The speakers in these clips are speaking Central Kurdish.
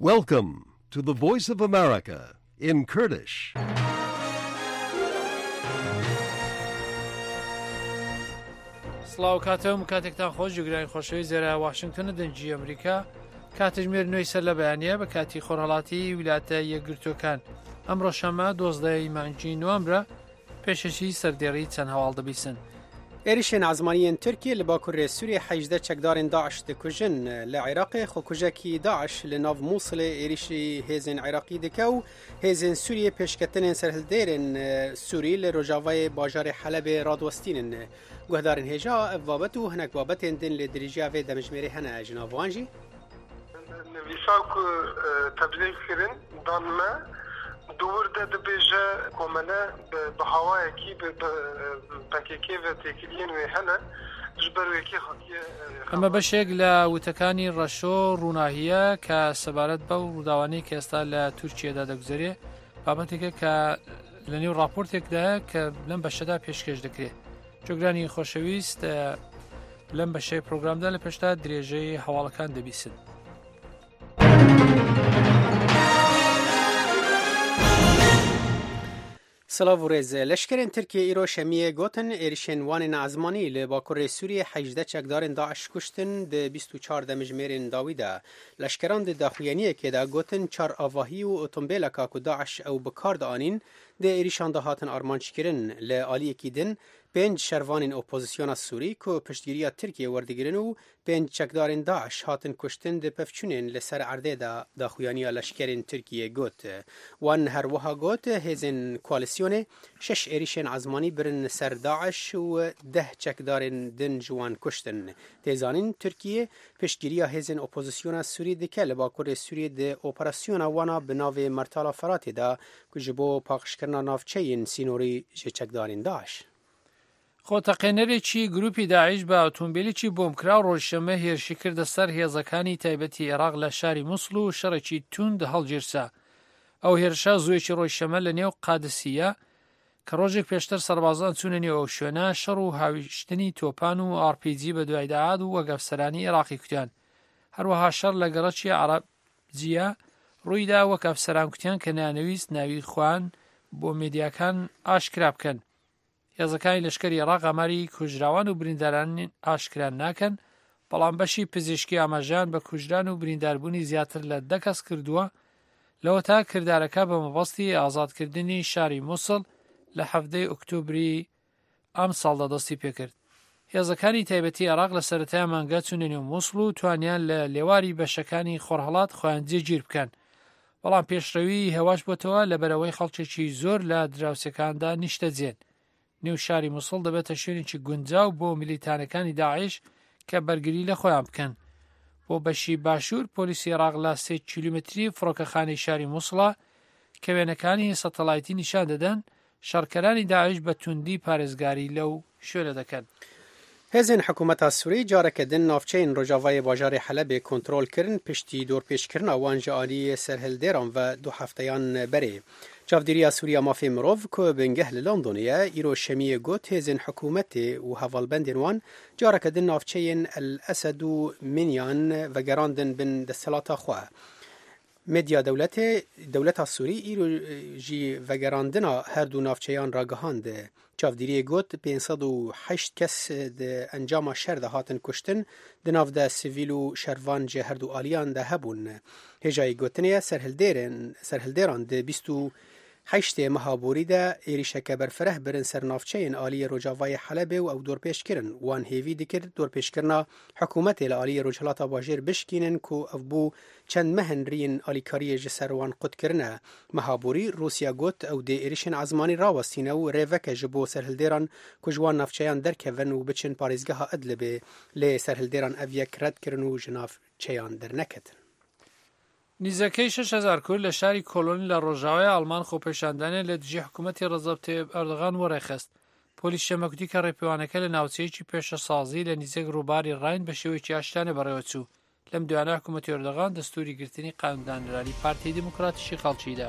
Welcome to the Voice of America in Kurdish. سڵاو کاتەوە کاتێکتان خۆش جوگرانی خۆشەوی زێرا واشنگتنە دەنجی ئەمریکا کاتژمێر نوێی سەر لە بەیانە بە کاتی خۆرهەڵاتی ویلاتە یەکگرتوەکان ئەمڕۆ شەمە 12 مانگی نوامبرە پێشەشی سەردێڕی چەند هەواڵ دەبیسن. ێریشên ezmaniyên Tirkiye li Bakurê Sûriye 18 çekdarên Daeş dikujin li Iraqê xwekujekî Daeş li nav Mosulê êrişî hêzên Iraqî dike û hêzên Sûriye pêşketinên serhildêrên Sûrî li rojavayê bajarê Helebê radwestînin. Guhdarên hêja ev babet û hinek babetên din lê dirîjiya vê demijmêrê hene ji nav wan jî? Nivîsa ku tebdîl kirin dan me دور ده دبیجه کومنه به هوای کی به پکیکی و تکیلین و هنه جبر یکی خاطی اما بەشێک لە وتەکانی ڕەشۆ ڕووناهیە کە سەبارەت بە ڕووداوانی کە ئێستا لە تورکیەدا دەگوزارێ بابەتێکە کە لە نێو راپۆرتێکدایە کە لەم بەشەدا پێشکەش دەکرێت. جۆگرانی خۆشەویست لەم بەشەی پرۆگرامدا لە پێشتا درێژەی هەواڵەکان دەبیسن. Silav û rêz leşkerên Tirkiye îro şemiyê gotin êrişên wanên ezmanî li Bakurê Sûriye 18 çekdarên Daeş kuştin di 24 demijmêrên dawî de. Leşkeran di daxuyaniyekê de gotin çar avahî û otomobêleka ku Daeş ew bi kar dianîn di êrişan de hatin armançkirin li aliyekî din 5 şervanên opozisyona Sûrî ku piştgiriya Tirkiye werdigirin û 5 çekdarên Daeş hatin kuştin di pevçûnên li ser erdê de daxuyaniya leşkerên Tirkiye got. Wan her wiha got hêzên koalisyonê 6 êrişên ezmanî birin ser Daeş û 10 çekdarên din ji wan kuştin. Têzanîn Tirkiye piştgiriya hêzên opozisyona Sûrî dike li Bakurê Sûriyê di operasyona wana bi navê Mertala Feratê de ku ji bo paqijkirina navçeyên sînorî ji çekdarên Daeş. خۆتەقێنەرێکی گروپی داعش بە ئۆتۆمبیلێکی بۆمکرا و ڕۆژشەمە هێرشی کردە سەر هێزەکانی تایبەتی عێراق لە شاری مووسڵ و شەڕێکی توند هەڵگیرسا. ئەو هێرشە زوێکی ڕۆژشەمە لە نێو قادسیە کە ڕۆژێک پێشتر سەربازان چوونە نێو ئەو شوێنە شەڕ و هاویشتنی تۆپان و RPG بە دوایداهات و وەگەفسەرانی عێراقی کوتیان. هەروەها شەڕ لە گەڕەکی عەرەبجیە ڕوویدا وەک ئەفسەران کوتیان کە نانەویست ناوی خوان بۆ میدیاکان ئاشکرا بکەن. هێزەکانی لەشکری عێراق ئاماری کوژراوان و برینداران ئاشکران ناکەن، بەڵام بەشی پزیشکی ئاماژەیان بە کوژران و برینداربوونی زیاتر لە 10 کەس کردووە لەوە تا کردارەکە بە مەبەستی ئازادکردنی شاری مووسڵ لە 7 ئۆکتۆبری ئەم ساڵدا دەستی پێکرد. هێزەکانی تایبەتی عێراق لە سەرەتای مانگە چوونە نێو مووسڵ و توانیان لە لێواری بەشەکانی خۆرهەڵات خۆیان جێگیر بکەن، بەڵام پێشڕەوی هێواش بۆتەوە لە بەرەوەی خەڵکێکی زۆر لە دراوسەکاندا نیشتەجێن. نێو شاری مووسڵ دەبێتە شوێنێکی گونجاو بۆ میلیتانەکانی داعش کە بەرگری لە خۆیان بکەن. بۆ بەشی باشوور پۆلیسی عێراق لە 3 کیلومتری فڕۆکەخانەی شاری مووسڵە کە وێنەکانی سەتەڵایتی نیشان دەدەن شەڕکەرانی داعش بە توندی پارێزگاری لەو شوێنە دەکەن. هێزên حکوومەتا Sûrî careke din navçeyên rojavayê bajarê Helebê kontrol kirin piştî dorpêşkirina wan ji aliyê serhildêran ve du hefteyan berê. Çavdîriya Sûriya Mafê Mirov ku bingeh li Londonê ye îro şemiyê got hêzên hikûmetê û hevalbendên wan careke din navçeyên El Esed û Minyan vegerandin bin desthelata xwe. Medya dewleta Sûrî îro jî vegerandina her du navçeyan ragihand. Çavdîriyê got 508 kes di encama şer de hatin kuştin di nav de sivîl û şervan ji her du aliyan de hebûn. Hêjayê gotinê serhildêran di 28 meha borî de êrişeke berfereh birin ser navçeyên aliyê rojavayê Helebê û ew dorpêşkirin. Wan hêvî dikir dorpêşkirina hikûmetê li aliyê rojhilata bajêr bişkînin ku ev bû çend mehin rîyên alîkariyê ji ser wan qutkirin. Meha borî Rûsya got ew dê êrişên ezmanî rawestîne û rêveke ji bo serhildêran ku ji wan navçeyan derkevin û biçin parêzgeha Idlibê lê serhildêran ev yek red kirin û ji navçeyan derneketin. نیزەکەی 6,000 کورد لە شاری کۆلۆنی لە ڕۆژاوای ئەڵمان خۆپێشاندانێ لە دژی حکوومەتی ڕەجەب تاییب ئەردۆغان وەڕێخست. پۆلیس شەمەکوتی کە ڕێپێوانەکە لە ناوچەیەکی پێشەسازی لە نزیک ڕووباری ڕاین بە شێوەیەکی ئاشتانە بەڕێوەچوو. لەم دوایانە حکوومەتی ئەردۆغان دەستوری گرتنی قانوندانرانی پارتی دیموکراتیشی خەڵکیدا.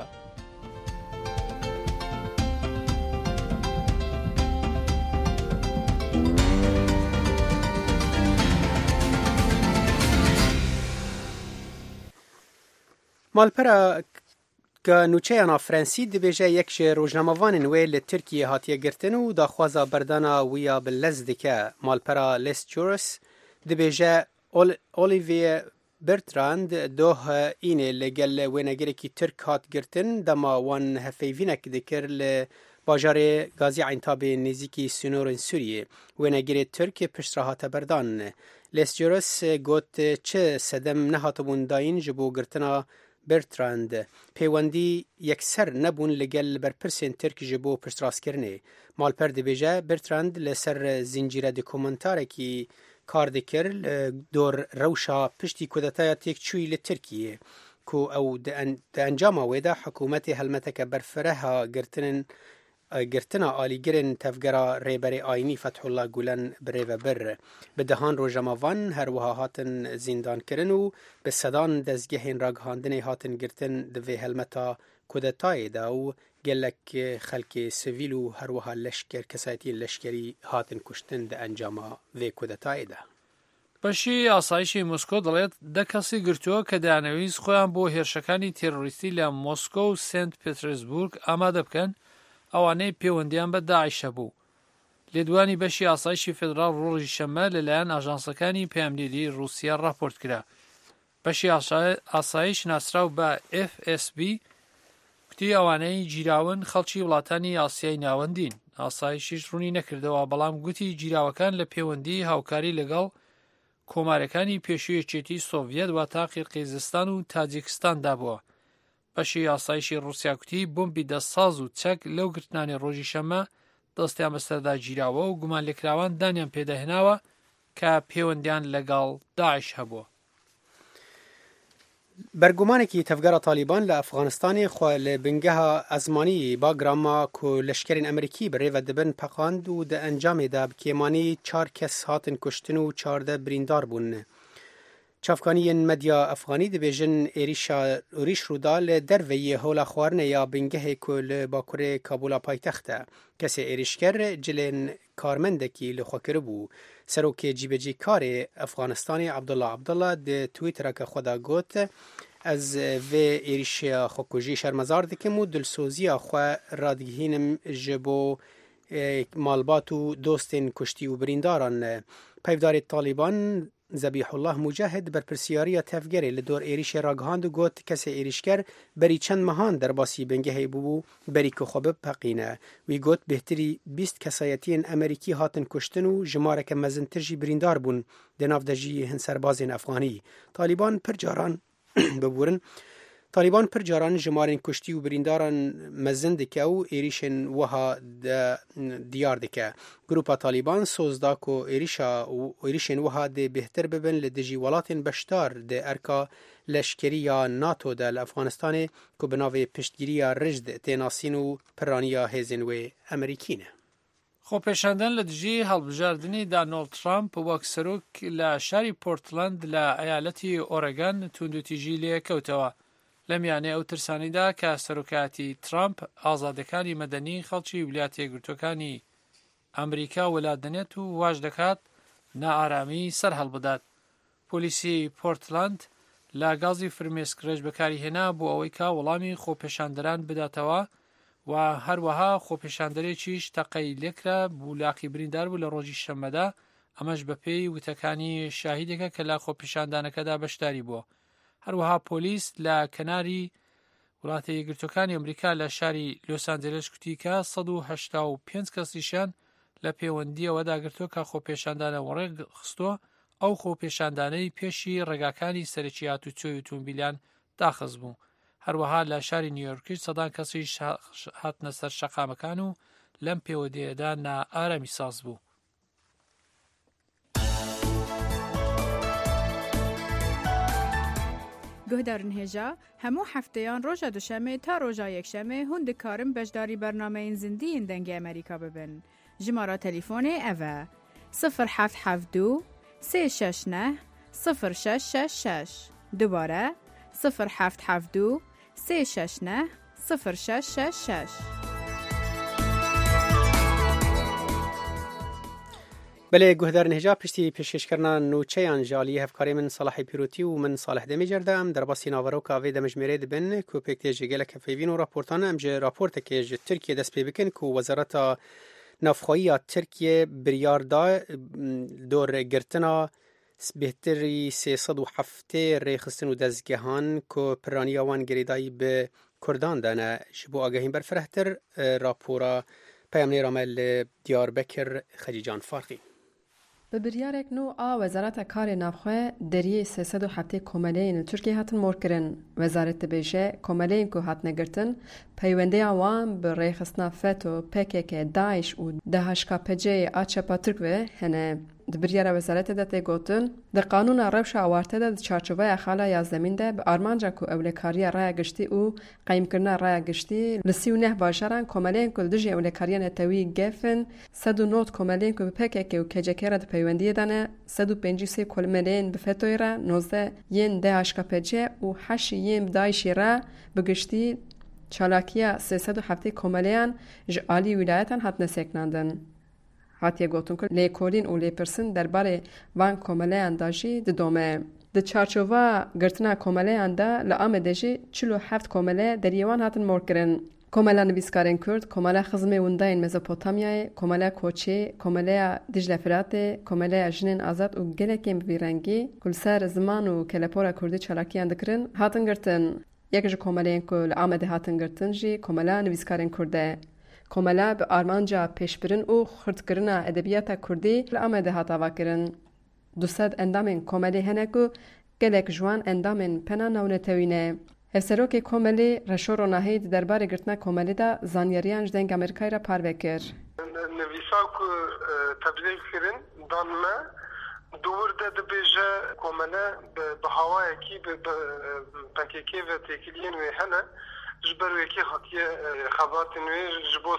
مالپرا که نوچهانا فرانسی دبیجه یک روزنامه‌وان نوی لترکیه هاتیه گرتن و داخوازا بردانا ویا بلز دکه مالپرا لیس جورس دبیجه اولیوی برتراند دوه اینه لگل وینگری کی ترک هات گرتن دما وان هفیوینک دکر باجار گازی عینتاب نزیکی سنورن سوریه وینگری ترک پشت راحت بردان لیس جورس گوت چه سدم نهاتبون داین جبو گرتنا برتراند پیوندی یکسر نبون لگل برپرسین ترک جبو پشت راست کرنه مالپر دبیجه برتراند لسر زنجیره دکومنتاره کی کار دکر دور روشا پشتی کودتای تیک چوی لترکیه کو او ده انجام ویده حکومت هلمتک برفره گرتنا آلیگرن تفگرا ریبر آینی فتح الله گولن بریو بر بدهان روژماوان هر وها هاتن زندان کرن و به صدان دزگهین راگهاندن هاتن گرتن دوی هلمتا کودتای ده و گلک خلک سویل و هر وها لشکر کسایتی لشکری هاتن کشتن ده انجام وی کودتای ده. بەشی ئاسایشی مۆسکۆ دەڵێت دە کەسی گرتووە کە دەیانەویست خۆیان بۆ هێرشەکانی تێرۆریستی لە مۆسکۆ و سنت پێترزبورگ ئامادە بکەن ئەوانەی پەیوەندیان بە داعیشە بوو. لێدوانی بەشی ئاسایشی فێدراڵ ڕۆژی شەممە لەلایەن ئاژانسەکانی پەیامنێری رووسیا ڕاپۆرت کرا. بەشی ئاسایش ناسراو بە FSB کوتی ئەوانەی گیراون خەڵکی وڵاتانی ئاسیای ناوەندین. ئاسایشیش ڕوونی نەکردەوە بەڵام گوتی گیراوەکان لە پەیوەندی هاوکاری لەگەڵ کۆمارەکانی پێشووی یەکێتی سۆڤیەت وا تا قیرقیزستان و تاجیکستان دابووە. بەشی ئاسایشی رووسیا کوتی بۆمبی دەستساز و چەک لەو گرتنانی ڕۆژی شەممە دەستیان بەسەردا گیراوە و گومان لێکراوان دانیان پێدەهێناوە کە پەیوەندیان لەگەڵ داعش هەبووە. برگمانێکی تەفگەرە تالیبان لە ئەفغانستانی خۆ لە بنگەها ئەزمانی باگراما کو لەشکرین ئەمریکی بەڕێوە دەبن پەقاند و دە ئەنجامێدا بکێمانی 4 کەس هاتن کوشتن و 14 بریندار بوون. چافکانیên medya Efxanî dibêjin êriş Rûda li derveyê hola xwarinê ya bingehê ku li bakurê Kabûla paytext e. Kesê êrişker cilên karmendekî li xwe kiribû. Serokê cîbecîkarê Efxanistanê Abdullah Abdullah di Twittereke xwe de got ez vê êrişeya xwekujî şermezar dikim û dilsoziya xwe radigihînim ji bo malbat û dostên kuştî û birîndaran. Peyvdarê Talîban Zebîhullah Mujahid berpirsiyariya tevgerê li dor êrişê ragihand û got kesê êrişker berî çend mehan derbasî bingehê bûbû berî ku xwe bipeqîne. Wî got bêhtirî 20 kesayetiyên Emerîkî hatin kuştin û jimareke mezintir jî birîndar bûn di nav de jî hin serbazên Efxanî. Talîban pir caran biburin Talîban pir caran jimarên kuştî û birîndaran mezin dike û êrişên wiha diyar dike. Grupa Talîban soz da ku êrişên wiha dê bêhtir bibin li dijî welatên beşdar di erka leşkeriya NATO de li Efxanistanê ku bi navê piştgiriya Rijd tê nasîn û piraniya hêzên wê Emerîkî ne. خۆپێشاندن لە دژی هەڵبژاردننی دانۆڵد ترامپ وەک سەرۆک لە شاری پۆرتلند لە ئەیالەتی ئۆرەگان توندوتیژی لێکەوتەوە. لە میانەی ئەو ترسانیدا کە سەرۆکایەتی ترامپ ئازادەکانی مەدەنی خەڵکی ویلایەتە یەکگرتووەکانی ئەمریکا وەلادەنێت و واش دەکات نائارامی سەر هەڵبدات. پۆلیسی پۆرتلند لە گازی فرمێسک ڕێژ بەکاریهێنا بۆ ئەوەی کا وەڵامی خۆپێشاندەران بداتەوە و هەروەها خۆپێشاندەرێکیش تەقەی لێکرا بولاقی بریندار بوو لە ڕۆژی شەممەدا ئەمەش بەپێی وتەکانی شاهیدێکە کە لە خۆپێشاندانەکەدا بەشداری بووە. هەروەها پۆلیس لە کەناری وڵاتە یەکگرتووەکانی ئەمریکا لە شاری لۆسانجلس کوتی کە 185 کەسیشیان لە پەیوەندیەوەدا گرتووە کە خۆپێشاندانە وەڕێ خستووە ئەو خۆپێشاندانەی پێشی ڕێگاکانی سەرەکی هاتوچۆی ئۆتۆمبیلیان داخست بوو. هەروەها لە شاری نیویۆرکیش سەدان کەسی هاتنە سەر شەقامەکان و لەم پەیوەندیەدا نائارامی ساز بوو. گهدارن هێژا هەموو هەفتەیان ڕۆژە دوشەمێ تا ڕۆژا یەکشەمێ هون دikarin بەشداری بەرنامەیەن زیندیین دەنگی ئەمریکا ببن. ژمارە تەلیفۆنێ ئەڤە 0772 369 0666 دوبارە 0772 369 0666. بله گهدار نهجا پشتی پیشکشکرنا نوچهان جالی هفکاری من صلاح پیروتی و من صالح دمی جردم در باسی ناورو کاوی دمجمره دبن کو پکتیج گله کفیوین و راپورتان ام جه راپورت که جه ترکیه دست پی بکن کو وزارت نافخوایی ترکیه بریار دا دور گرتنا بهتری 307 ریخستن و دزگهان کو پرانی آوان گریدایی به کردان دانه شبو آگهین برفرهتر راپورا پیامنی رامل دیاربکر خجیجان فارقی به بریارک نو وزارت کار نافخواه دریه 307 کمالین ترکیه هاتن مورکرن. وزارت بیشه کمالین که هات نگرتن پیونده آوان به ریخستنا فتو PKK داعش و DHKPC آچپا ترکوه هنه. د بریار وزارت دته گوتن د قانون روش اوارته د چارچوبه اخاله یازدمین ده به آرمانجا کو اولکاری رای گشتی او قیم کرنا رای گشتی لسیونه باشران کمالین کل دجی اولکاری نتوی گفن 109 کمالین کو PKK و کجکره د پیوندی دانه 153 کمالین به فتویرا 19 ین DHKPC و 8 ین داعشی را بگشتی چالاکیا 307 کمالیان جالی ولایتان هات نسکناندن هاتیه گوتون که لیکولین و لیپرسن درباره وان کمالیان داجی ددومه. د چارچوبه گرتنا کمالیان دا لآمدجی 47 کمالی دریوان هاتن مورکرن. کمالا نویسکارن کرد، کمالا خزمه ونداین مزوپوتامیای، کمالا کوچی، کمالا دجله فراته، کمالا جنین آزاد و گلکیم بیرنگی کل سر زمان و کلپورا کردی چالاکیان دکرن هاتن گرتن. یکیش کمالین که لآمده هاتن گرتن جی کمالا نویسکارن کرده. کمالا به آرمانجا پیشبرن و خردکرنا ادبیات کردی لآمده هاتاوا کرن. 200 اندامین کمالی هنه که گلک جوان اندامین پنا نونتوینه. افسروک کمالی رشور و نهید درباره گرتنا کمالی دا زانیاریان جدنگ امریکای را پار بکر. نویسا که تبدیل کرن دانمه دور ده بیجه کمالا به هوای کی به پنکیکی و تکیلین و هنه جبرو یکی هاتیه خبات نوی جبو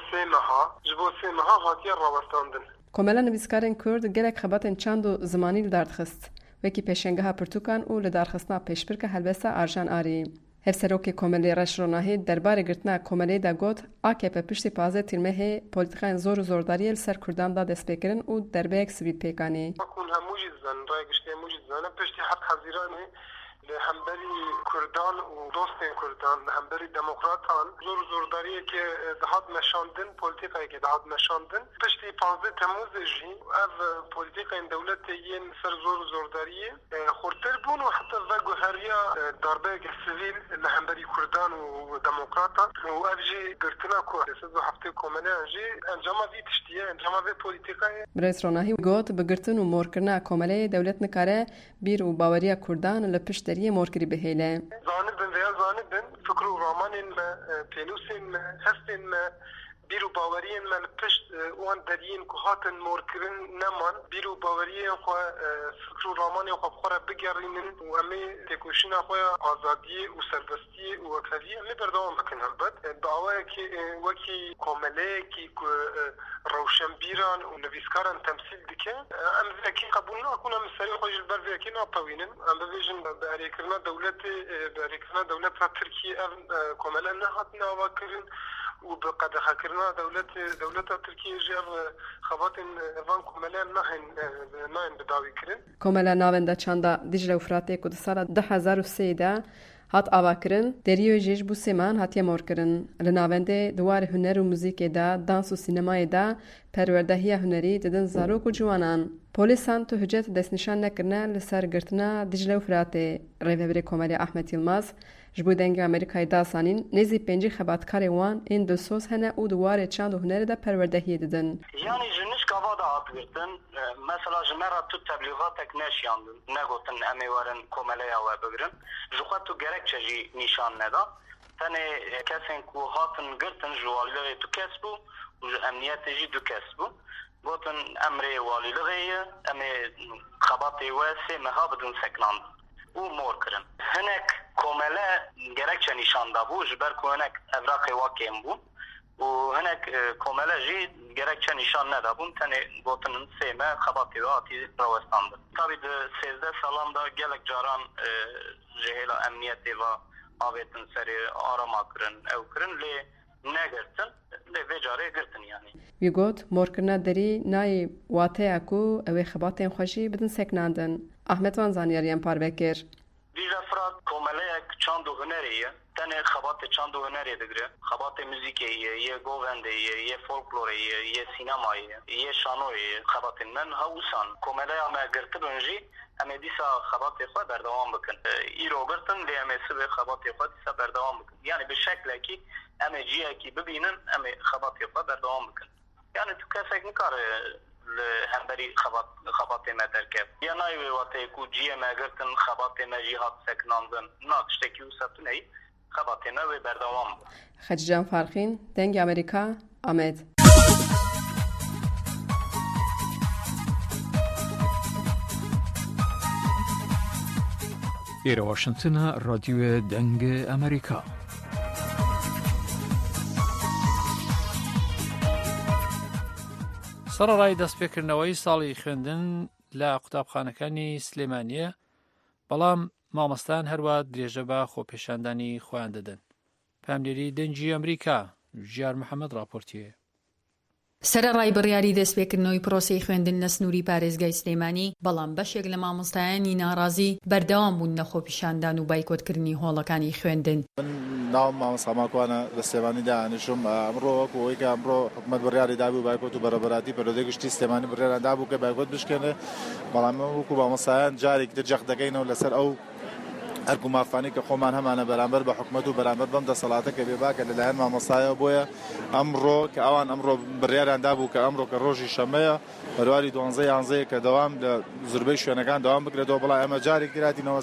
سه مها هاتیه راوستاندن. کمالا نویسکارن کرد گلک خباتن چند و زمانی لدارد خست. وکی پیشنگه ها پرتوکان و لدار خستنا پیشبر که هلبسا آرژان آری. هفسروک کمالی رش رو نهید درباره گرتنا کمالی دا گوت AKP پشتی پازه تیرمه پولیتیکان زور و زورداری لسر کردان دا دست بکرن و دربه یک سوید پیکانی. اکون هموجی زن رای گشتی هموجی زن پشتی حد حضیرانه همبری کردان و دوستین کردان همبری دموکراتان زورداریه که دهات نشاندن پولیتیکایی که دهات نشاندن پشتی 15 تموز جی اف پولیتیکای دولت یین سر زورداریه خورتر بون و حتی وگوهریا داربه سیویل همبری کردان و دموکراتان و اف جی گرتنا که 307 کمالیان جی انجام وی تشتیه انجام وی پولیتیکای برئیس روناهی گوت بگرتن و مورکرنا کمالی دولت نکاره بیر و باوریا کردان لپشت دریه مورکری بهیله. زاندن ویا زاندن فکر و رامانین ما پینوسین ما هستین ما بیرو باورین من پشت وان درین که هاتن مورکرین نمان بیرو باورین خو فکر و رامانی خو بخوره بگرینن و امی تکوشین خو آزادی و سربستی و وکلی امی بردوام بکن هلبت دعوه که وکی کامله که روشن بیران و نویسکاران تمثیل دکه ام وکی قبول نکنم سری خوش بر وکی ناپوینن ام بویژن به اریکرنا دولت ترکیه کامله نه هات نواکرین و بقد خاكرنا دولت تركيا جاب خبات وان كمالان ناين بداوي كرن كمالا ناوندا چاندا دجله و فراتي کو سال 2003 دا هات آواکرن دریو جیج بو سیمان هاتیه مورکرن لناونده دوار هنر و موزیک دا دانس و سینمای دا پروردهی هنری ددن زاروک و جوانان پولیسان تو حجت دست نشان نکرنه لسر گرتنا دجله و فراتي ریوبر کمالی احمد یلماز جبو دنگ امریکای داسانین نزی پنجی خباتکار وان این دو سوز هنه او دواره چند و هنر دا پروردهی ددن. یعنی جنش کوا دا آتگرتن مثلا جمعه تو تبلیغاتک نشیاندن نگوتن امیوارن کمالی آوه بگرن جوخواه تو گرک چجی نشان ندا تنه کسین که هاتن گرتن جوالیلغی تو کس بو و امنیت جی دو کس بو گوتن امری والیلغیه امی خباتی واسه مها بدون سکناند او مور کرن هنک کومله گرکچه نشان دا بو جبر کو هنک اوراق واکیم بو و هنک کومله جی گرکچه نشان ندا بو تنه گوتن سیمه خباتی و آتی روستاند تابید 13 سالان دا گلک جاران جهیلا امنیتی و آویتن سری آراما کرن او کرن لی نگرتن به جاره گرتن یعنی ویگوت مورکرنا دری نای واته اکو اوی خباتین خوشی بدن سکناندن احمد وان زانیاریم پاروکر بیش افراد کومله یک چند هنریه تنه خبات چند هنری دگره خبات موسیقیه یه گووندیه یه فولکلوریه یه سینمایه یه شانویه خبات من هاوسان کومله اما گرت بنجی اما دیسا خبات خود بردوام بکن ایرو گرتن لی اما سب خبات خود دیسا بردوام بکن یعنی به شکل کی اما جیه کی ببینن اما خبات خود بردوام بکن یعنی تو کسی نکاره همبری خبات ما ترکب یا نایوی واته کو جیه ما گرتن خبات ما جیهات سکناندن ناکشتکی و سبتنهی خبات ما و بردوام خججان فارخین دنگ امریکا آمد ئێرە واشنگتنە ڕادیۆ دەنگ ئەمریکا. سەرەڕای دەستپێکردنەوەی ساڵی خوێندن لە قوتابخانەکانی سلێمانیە، بەڵام مامۆستایان هەروە درێژە بە خۆپێشاندانی خۆیان دەدەن. پاملێری دەنگی ئەمریکا ژیار محەممەد راپۆرتیە. سەرەڕای بڕیاری دەستپێکردنەوەی پرۆسەی خوێندن لە سنووری پارێزگای سلێمانی، بەڵام بەشێک لە مامۆستایانی ناڕازی بەردەوام بوون لە خۆپیشاندان و بایکۆتکردنی هۆڵەکانی خوێندن. ناوم مامۆستا ماکوانە لە سلێمانی دانیشم ئەمڕۆ وەکو ئەوەی کە ئەمڕۆ حکومەت بڕیاری دابوو بایکۆت و بەرەبەراتی پەرۆدەی گشتی سلێمانی بڕیاریان دابوو کە بایکۆت بشکێنێ، بەڵام وەکو مامۆستایان جارێک تر جەخت دەکەینەوە لەسەر ئەو هەرکو مافانی کە خۆمان هەمانە بەرامبەر بە حکومەت و بەرامبەر بەم دەسەڵاتە کە بێباکە لەلایەن مامۆستایەوە بۆیە ئەمڕۆ کە ئەوان ئەمڕۆ بڕیاریان دابوو کە ئەمڕۆ کە ڕۆژی شەمەیە بەرواری 12 کە دەوام لە زوربەی شوێنەکان دەوام بکرێتەوە، بەڵام ئەمە جارێک دراتینەوە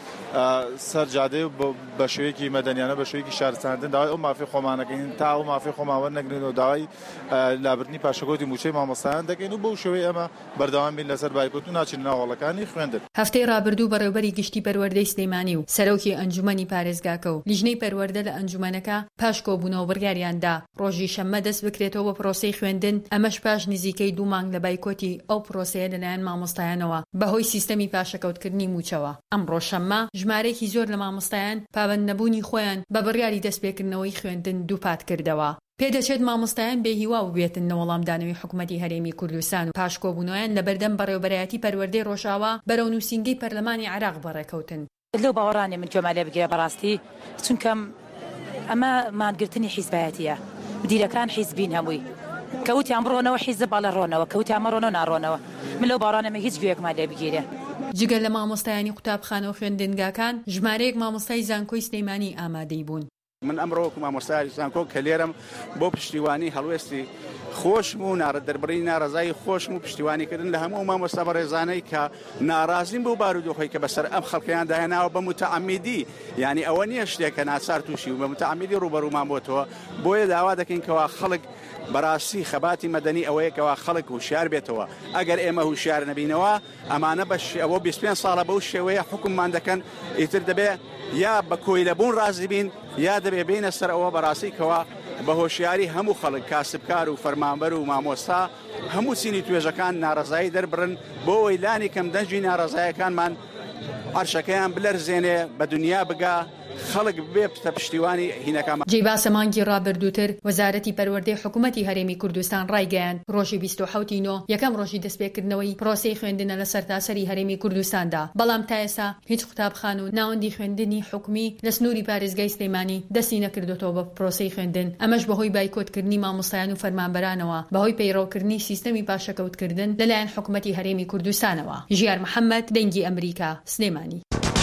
سەر جادەی بە شێوەیەکی مەدەنیانە بە شێوەیەکی شارستاندن داوای ئەو مافی خۆمانەکەین تا ئەو مافی خۆمان وەرنەگرین و داوای لابردنی پاشەکۆتی موچەی مامۆستایان دەکەین و بەو شێوەیە ئەمە بەردەوام بین لەسەر بایکۆت و ناچین ناو هۆڵەکانی خوێندن. هەفتەی ڕابردوو بەڕێوەبەری گشتی پەروەردەی سلێمانی و سەرۆکی ئەنجومەنی پارێزگاکە و لیژنەی پەروەردە لە ئەنجومەنەکە پاش کۆبوونەوە بڕیاریاندا ڕۆژی شەممە دەست بکرێتەوە بە پرۆسەی خوێندن، ئەمەش پاش نزیکەی 2 مانگ لە بایکۆتی ئەو پرۆسەیە لەلایەن مامۆستایانەوە بەهۆی سیستەمی پاشەکەوتکردنی موچەوە. ئەمڕۆ شەممە ژمارەیەکی زۆر لە مامۆستایان پابەند نەبوونی خۆیان بە بڕیاری دەستپێکردنەوەی خوێندن دووپات کردەوە. پێدەچێت مامۆستایان بێهیوا ببێتن نەوەڵامدانەوەی حکوومەتی هەرێمی کوردستان و پاش کۆبوونەوەیان لە بەردەم بەڕێوەبەرایەتی پەروەردەی ڕۆژاوا بەرەو نووسینگەی پەرلەمانی عێراق بەڕێکەوتن. لەو باوەڕانێ من گوێمالێ بگیرە بەڕاستی، چونکەم ئەمە مادگرتنی حیزبایەتیە، مدیرەکان حیزبین هەمووی کەوتیان بڕۆنەوە حیزب باڵە ڕۆنەوە کەوتیان مەڕۆنەوە ناڕۆنەوە. من لەو باوەڕانەمە هیچ گوێیەکمان لێ بگیرێ. جگەل لە مامۆستایانی قوتابخانە و خوێندنگاکان ژمارەیەک مامۆستای زانکۆی سلێمانی ئامادەی بوون. من ئەمڕۆ مامۆستای زانکۆ کە لێرەم بۆ پشتیوانی هەڵوێستی خۆشم و دەربڕی ناڕزایی خۆشم و پشتیوانیکردن لە هەموو مامۆستا بەڕێزانەی کە ناڕازیم بۆ بارودۆخی کە بەسەر ئەم خەڵکیان داهێناوە بە متعەمیدی، یعنی ئەوە نییە شتێکە ناچار تووشی و بە متعەمیدی ڕوبەڕوومان بۆتەوە. بۆیە داوا دەکەین کەوا خەڵک بەڕاستی خەباتی مەدەنی ئەوەیەکەوە خەڵک هوشیار بێتەوە. ئەگەر ئێمە هوشیار نەبینەوە ئەمانە ئەوە 25 ساڵە بەو شێوەیە حکوممان دەکەن، ئیتر دەبێ یا بە کۆی لەبوون ڕازی بین یا دەبێ بینە سەر ئەوە بەڕاستی کەوا بە هۆشیاری هەموو خەڵک کاسبکار و فەرمانبەر و مامۆستا هەموو چینی توێژەکان ناڕزایی دەربڕن بۆ ئەوەی لانی کەم دەنجی ناڕزایەکانمان عەرشەکەیان بلەرزێنێ بە دنیا بگا خەڵک بێ پشتیوانی هینەکەمان. جێباسە مانگی ڕابردووتر وەزارەتی پەروەردەی حکوومەتی هەرێمی کوردستان ڕایگەیاند ڕۆژی 27 یەکەم ڕۆژی دەستپێکردنەوەی پرۆسەی خوێندنە لە سەرتاسەری هەرێمی کوردستاندا، بەڵام تا ئێستا هیچ قوتابخان و ناوەندی خوێندنی حکومی لە سنووری پارێزگای سلێمانی دەستی نەکردوێتەوە بە پرۆسەی خوێندن، ئەمەش بەهۆی بایکۆتکردنی مامۆستایان و فەرمانبەرانەوە بەهۆی پەیڕەوکردنی سیستەمی پاشەکەوتکردن لەلایەن حکوومەتی هەرێمی کوردستانەوە. ژیار محەممەد دەنگی ئەمریکا سلێمانی.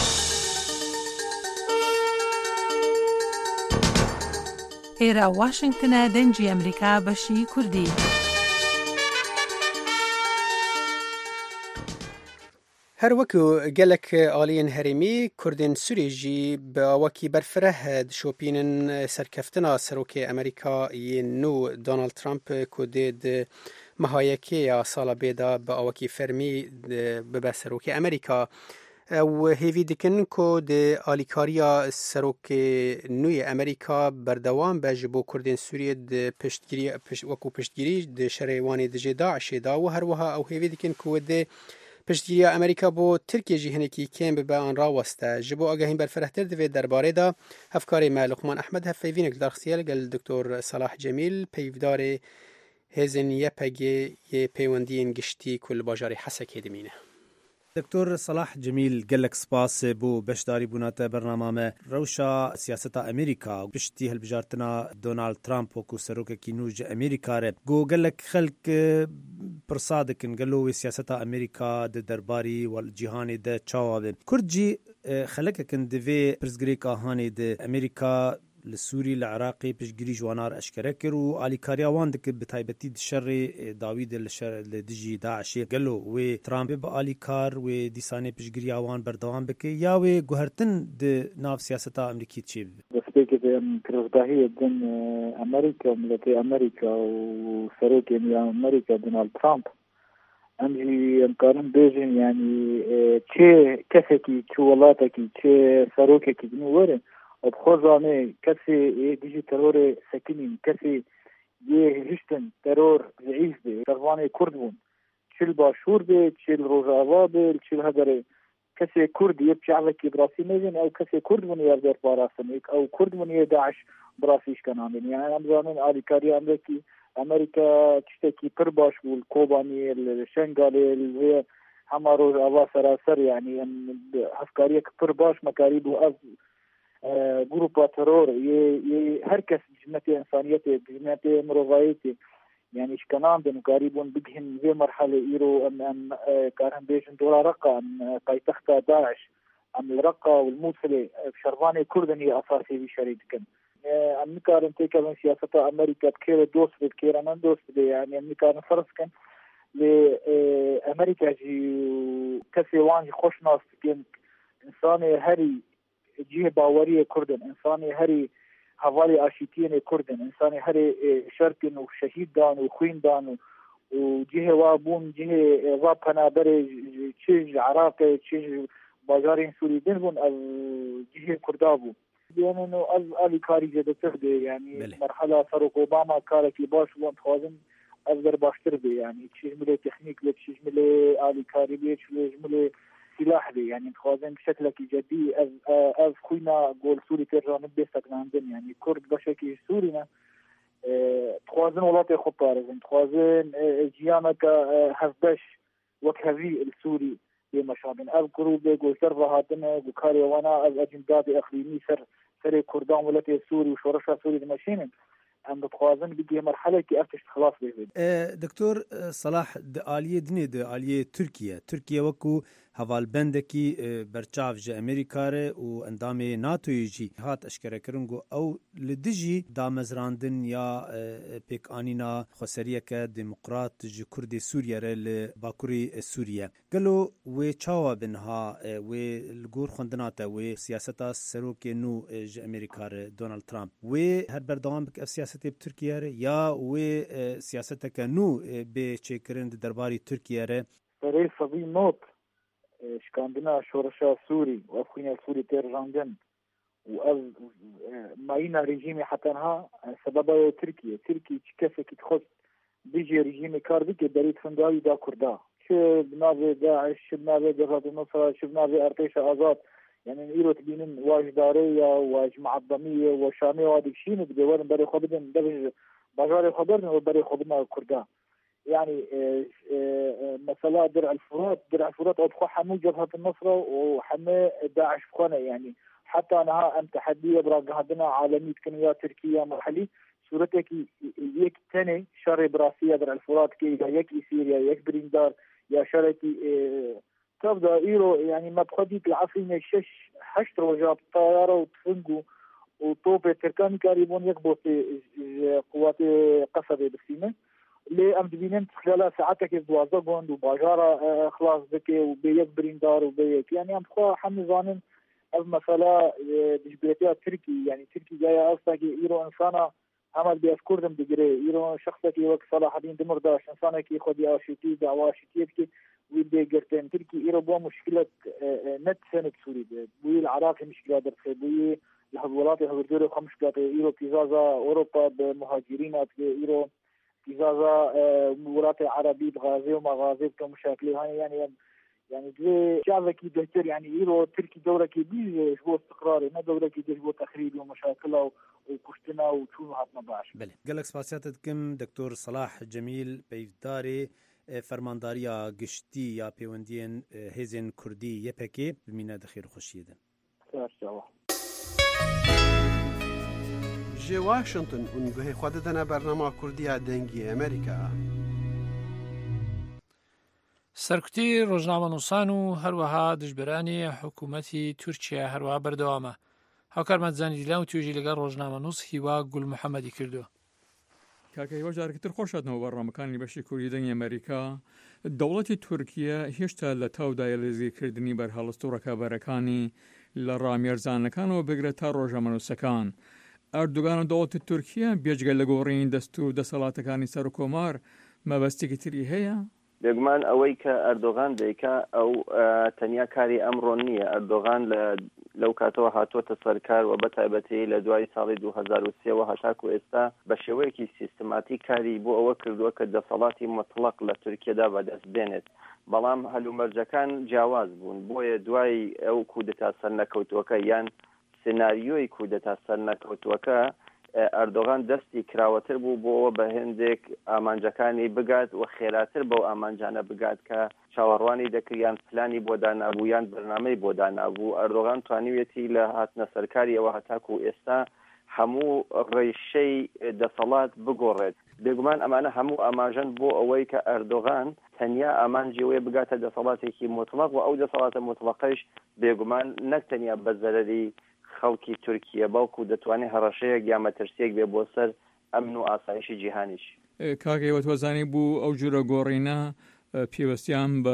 ئێرە واشنگتنە دەنگی ئەمریکا بەشی کوردی. هەر وەکو gelek aliyên herêmî Kurdên Sûrî jî bi awakî berfireh dişopînin serkeftina Serokê Amerîkayê nû Donald Trump ku dê di mehayekêya sala bêda bi awakî fermî bibe Serokê Amerîka. Ew hêvî dikin ku di alîkariya Serokê nûyê Amerîka berdewam be ji bo Kurdên Sûriyê di wekû piştgirî di şerê wanê dijî Daişê da û her wiha ew hêvî dikin ku dê پشتگیری امریکا بو ترکیه جی هنکی کم به آن را وسته جبو آگاهی برفرهتر دوید درباره دا هفکاری ما لقمان احمد هفیوینک درخصیال گل دکتر صلاح جمیل پیودار هزن یپگی ی پیوندی انگشتی کل باجاری حسکی دمینه. دکتر صلاح جمیل گلک سپاس بو بشداری بونات برنامه روشا سیاست امریکا بشتی هلبجارتنا دونالد ترامپ وکو سروک کی نوج امریکا ر گو گلک خلق پرصادکن گلو سیاست امریکا د درباری والجهان د چاوه کرجی خلقکن دوی پرزګری کاهانی د امریکا لسوري العراقي بشجري جوانار أشكركر وعلي كاريوان دك بتايبتي الشر داويد الشر لدجي داعش قالوا وترامب بآلي كار وديساني بشجري عوان بردوان بك يا وجهرتن د ناف سياسة أمريكية تشيب. بسبيك كرفداهية دين أمريكا ملتي أمريكا وسروك يعني أمريكا دونالد ترامب أمجي أمكارن بيجن يعني چه كسكي چه ولاتكي چه سروككي بنورن بخوزانه کسی دیجی ترور سکینین کسی یه هشتن ترور ضعیف به کروان کرد بون چل باشور به چل روزاوا به چل هدره کسی کرد یه شعب کی براسی میزن او کسی کرد بون یه در پاراسن او کرد بون یه داعش براسیش کنامین یعنی امزانین آلیکاری امریکا چشتکی پر باش بول کوبانی الشنگالی و همه روزاوا سراسر یعنی هفکاری پر باش مکاری بو از جروب ترور هر کس جنة إنسانيته جنة مروائيته يعني إشكالان بين قريبون بجهن زي مرحلة إيرو أن كارهم بيجن دورا رقة أن قيتخت داعش أن الرقة والموصلة بشربانة كردن هي أساسي بشريدكن أن كارن تيكا من سياسة أمريكا بكير دوست بكير أنا دوست يعني أن كارن فرصكن لأمريكا جي كسي وانجي خوش ناس كن إنسان هري جيه باوري كردن انساني هري حوالي اشيتين كردن انساني هري شركن وشهيد دان وخوين دان وجيه وابون جيه وابنا بري تشيج عراقي تشيج باجارين سوري دنبون جيه كردابو يعني انه الي كاري جدتر يعني مرحله فاروق اوباما كاركي باش وانت خوازن ازدر باشتر بي يعني تشيج ملي تكنيك لتشيج ملي الي كاري بي تشيج ملي سلاح دي يعني خوازن بشكل جدي از خوينا قول سوري ترجان بيستقناندن يعني كرد بشكل سورينا خوازن ولاتي خطارزن خوازن جيانك هفبش وكهذي السوري بمشابن اذكروا بقول سرهاتنا بكاري وانا از اجنداد اقليمي سر كردان ولاتي سوري وشورشا سوري دمشينن ام بتخوازن بيجي مرحله كي افتش خلاص بيزيد دكتور صلاح آلية دنيا آلية تركيا وكو هوال بندكي برچاف جا امريكا ره و اندام ناتو يجي هات اشكره كرنگو او لدجي دامزراندن يا بيك انينا خسريه ديمقراط جي كردي سوريا ره لباكوري سوريا قالو و چاوا بنها و الگور خوندناتا و سياستا سروك نو جا امريكا ره دونالد ترامب و هر بردوام بك سياسته بتركيا ره يا و سياستك نو بچكرن درباري تركيا ره بري صبي نوت شكاندنا شورشا سوري وأخونا سوري تيرجاندن وأز معينا ريجيمي حتىها سببا تركيا كيف تخص بيجي ريجيمي كاردك بريد فنداوي دا كردا شو بنابي داعش شو بنابي جبهة النصرة شو بنابي أرتيش آزاد يعني نيرو تبينن واج دارية واج معظمية وشامية وهذيك شيء بدورن بري خبرن دبج بجاري خبرن وبري خبرنا كردا يعني مثلا درع الفرات أدخل حمو جبهة النصرة وحمو داعش فخانة يعني حتى أنها أن تحدية براق عندنا عالمية كنيا تركيا محلي صورتك يك تاني شر براسية درع الفرات كي يك سوريا يك بريندار يا شركي تبدأ إيرو يعني ما تخديك العفرين الشش حشر وجاب طيارة وتفنقو وطوبة تركاني كاريبون يكبو في قوات قصبة بسيمة لي ام دبينن خلال ساعتك دوازده گوند و باجارا خلاص بكي وبيك بريندار وبيك يعني ام خو حمزانن از مثلا دجبرتيا تركي يعني تركي جايه اصلا ايرو انسانا عمل بيذكرهم بجري ايرو شخصك وك صلاح الدين دمرداش انسانك خدي اشتي دعواشتي كي ويدي قرتين تركي ايرو بو مشكله نت سنه سوري بو العراق مشكله درس بو الحولات هبردور خمس مشكله ايرو كيزازا اوروبا بمهاجرين ايرو إذا مرات عربي بغازي ومغازي كمشاكل هاي يعني يعني دوی شعبكي بهتر يعني إيرو تركي دورة كبيرة شبو استقراري ما دورة كبيرة شبو تخريبي ومشاكل وكشتنا وشونو هاتنا باش. بله گلک سپاسیاتتکم دکتور صلاح جمیل پیوداری فرمانداریا گشتی یا پیوندین هزین کردی یپکی بمینه دخیر خوشیدن. جي واشنطن ونگوه خوددنا برنامه کردی دنگی امریکا. سەرکوتی ڕۆژنامەنووسان و هەروەها دژبەرانی حکوومەتی تورکیا هەروەها بەردەوامە. هاوکارمان زانیدیلان و توێژی لەگەڵ ڕۆژنامەنووس هیوا گول محەممەدی کردو. کاکە هیوا جارێکتر خۆشاتنەوە بەڕامەکانی بەشی کوردی دەنگی ئەمریکا دەوڵەتی تورکیا هێشتا لە تاودایە لێزیرکردنی بەرهەڵست و ڕکابەرەکانی لە ڕامێرزانەکانەوە بگرێت تا ڕۆژنامەنووسەکان. ئەردوگان و دەوڵەتی تورکیا بێجگە لە گۆڕین دەست و دەسەڵاتەکانی سەر و کۆمار مەبەستێکی تری هەیە؟ بێگومان ئەوەی کە ئەردۆغان دەیکا ئەو تەنیا کاری ئەمڕۆ نییە. ئەردۆغان لەو کاتەوە هاتووەتە سەرکار و بەتایبەتی لە دوای ساڵی 2023 هەتاکو ئێستا بە شێوەیەکی سیستماتی کاری بۆ ئەوە کردووە کە دەسەڵاتی مطلق لە تورکیادا بەدەست بێنێت. بەڵام هەلومەرجەکان جیاواز بوون بۆیە دوای ئەو کودەتا سەرنەکەوتووەکە یان سناریۆی کودەتا سەرنەکەوتووەکە ئەردۆغان دەستی کراوەتر بوو بۆەوە بە هێندێک ئامانجەکانی بگات و خێراتر بەو ئامانجانە بگات کە چاوەڕوانی دەکریان پلانی بۆ دانابوو یان بەرنامەی بۆ دانابوو. ئەردۆغان توانیوێتی لە هاتنە سەرکاری ئەوە هەتاکو ئێستا هەموو ڕێشەی دەسەڵات بگۆڕێت. بێگومان ئەمانە هەموو ئاماژەن بۆ ئەوەی کە ئەردۆغان تەنیا ئامانجیەوەی بگاتە دەسەڵاتێکی مطلق و ئەو دەسەڵاتە مطلقەش بێگومان نەک تەنیا بە زەرەری خەڵکی تورکیا بەڵکو دەتوانێت هەڕەشەیەک یا مەترسیەک بێ بۆ سەر ئەمن و ئاسایشی جیهانیش. کاکەوە تۆزانی بوو ئەو جورە گۆڕینە پێوەستیان بە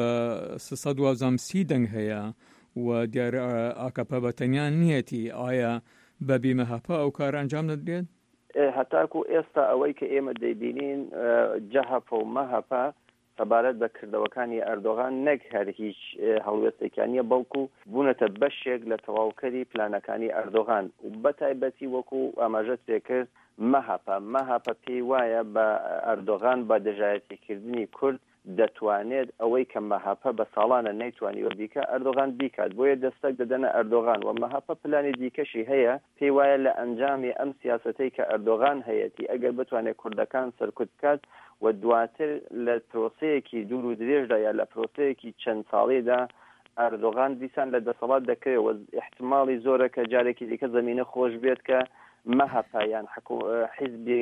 330 دەنگ هەیە و دیارە ئاکەپە بەتەنیان نیەتی. ئایا بە بیمەهەپە ئەو کار ئەنجام دەدرێت؟ هەتاکو ئێستا ئەوەی کە ئێمە دەیبینین جەهەپە و مەهەپە سەبارەت بە کردەوەکانی ئەردۆغان نەک هەر هیچ هەڵوێستێکیانە بەڵکو بوونەتە بەشێک لە تەواوکەری پلانەکانی ئەردۆغان و بەتایبەتی وەکو ئاماژەت پێکرد مەهەپە پێی وایە بە ئەردۆغان بە دژایەتیکردنی کورد دەتوانێت ئەوەی کە مەهەپە بە ساڵانە نەیتوانیوە بیکە ئەردۆغان بیکات بۆیە دەستەک دەدەنە ئەردۆغان و مەهەپە پلانی دیکەشی هەیە پێی وایە لە ئەنجامی ئەم سیاسەتەی کە ئەردۆغان هەیەتی ئەگەر بتوانێت کوردەکان سەرکوت بکات و دواتر لە پرۆسەیەکی دوور و درێژدا یا لە پرۆسەیەکی چەند ساڵێدا ئەردۆغان دیسان لە دەسەڵات دەکرێت و احتماڵی زۆرە کە جارێکی دیکە زەمینە خۆش بێت کە مەهەپە یان حیزبی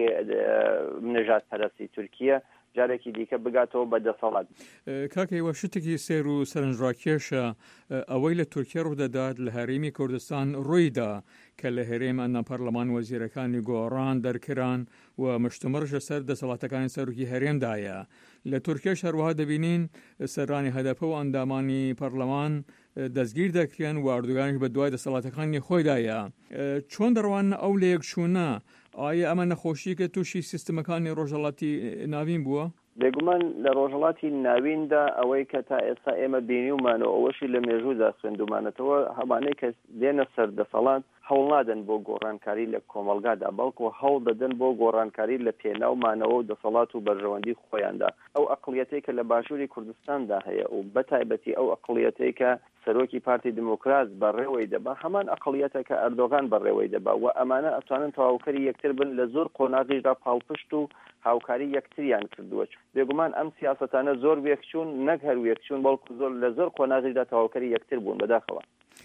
نەژاد پەرستی تورکیا جارێکی دیکە بگاتەوە بە دەسەڵات. کاکەوە شتێکی سێر و سەرنجڕاکێشە ئەوەی لە تورکیا ڕوودەدات لە هەرێمی کوردستان ڕوویدا کە لە هەرێم ئەنە پەرلەمان وەزیرەکانی گۆڕان دەرکران و مشتمڕژە سەر دەسەڵاتەکانی سەرۆکی هەرێمدایە. لە تورکیاش هەروەها دەبینین سەرانی هەدەپە و ئەندامانی پەرلەمان دەستگیر دەکرێن و ئەردوگانیش بە دوای دەسەڵاتەکانی خۆیدایە. چۆن دەڕوانە ئەو لە یەکچوونە؟ ئایا ئەمە نەخۆشیکە تووشی سیستمەکانی ڕۆژهەڵاتی ناوین بووە؟ بێگومان لە ڕۆژهەڵاتی ناویندا ئەوەی کە تا ئێستا ئێمە بینیومانەوە ئەوەشی لە مێژوودا خوێندومانەتەوە هەمانەی کە دێنە سەر دەسەڵات هەوڵ نادەن بۆ گۆڕانکاری لە کۆمەلگادا بەڵکو هەوڵ دەدەن بۆ گۆڕانکاری لە پێناومانەوە و دەسەڵات و بەرژەوەندی خۆیاندا. ئەو ئەقڵیەتەی کە لە باشووری کوردستاندا هەیە و بەتایبەتی ئەو ئەقڵیەتەی کە سەرۆکی پارتی دموکرات بەڕێوەی دەبا هەمان ئەقڵیەتە کە ئەردۆغان بەڕێوەی دەبا و ئەمانە ئەتوانن تەواوکەری یەکتر بن لە زۆر قۆناغیشدا پاڵپشت و هاوکاری یەکتریان کردووە. بێگومان ئەم سیاسەتانە زۆر وێکچوون نەک هەر وێکچوون بەڵکو زۆر لە زۆر قۆناغیشدا تەواوکەری یەکتر بوون بەداخەوە.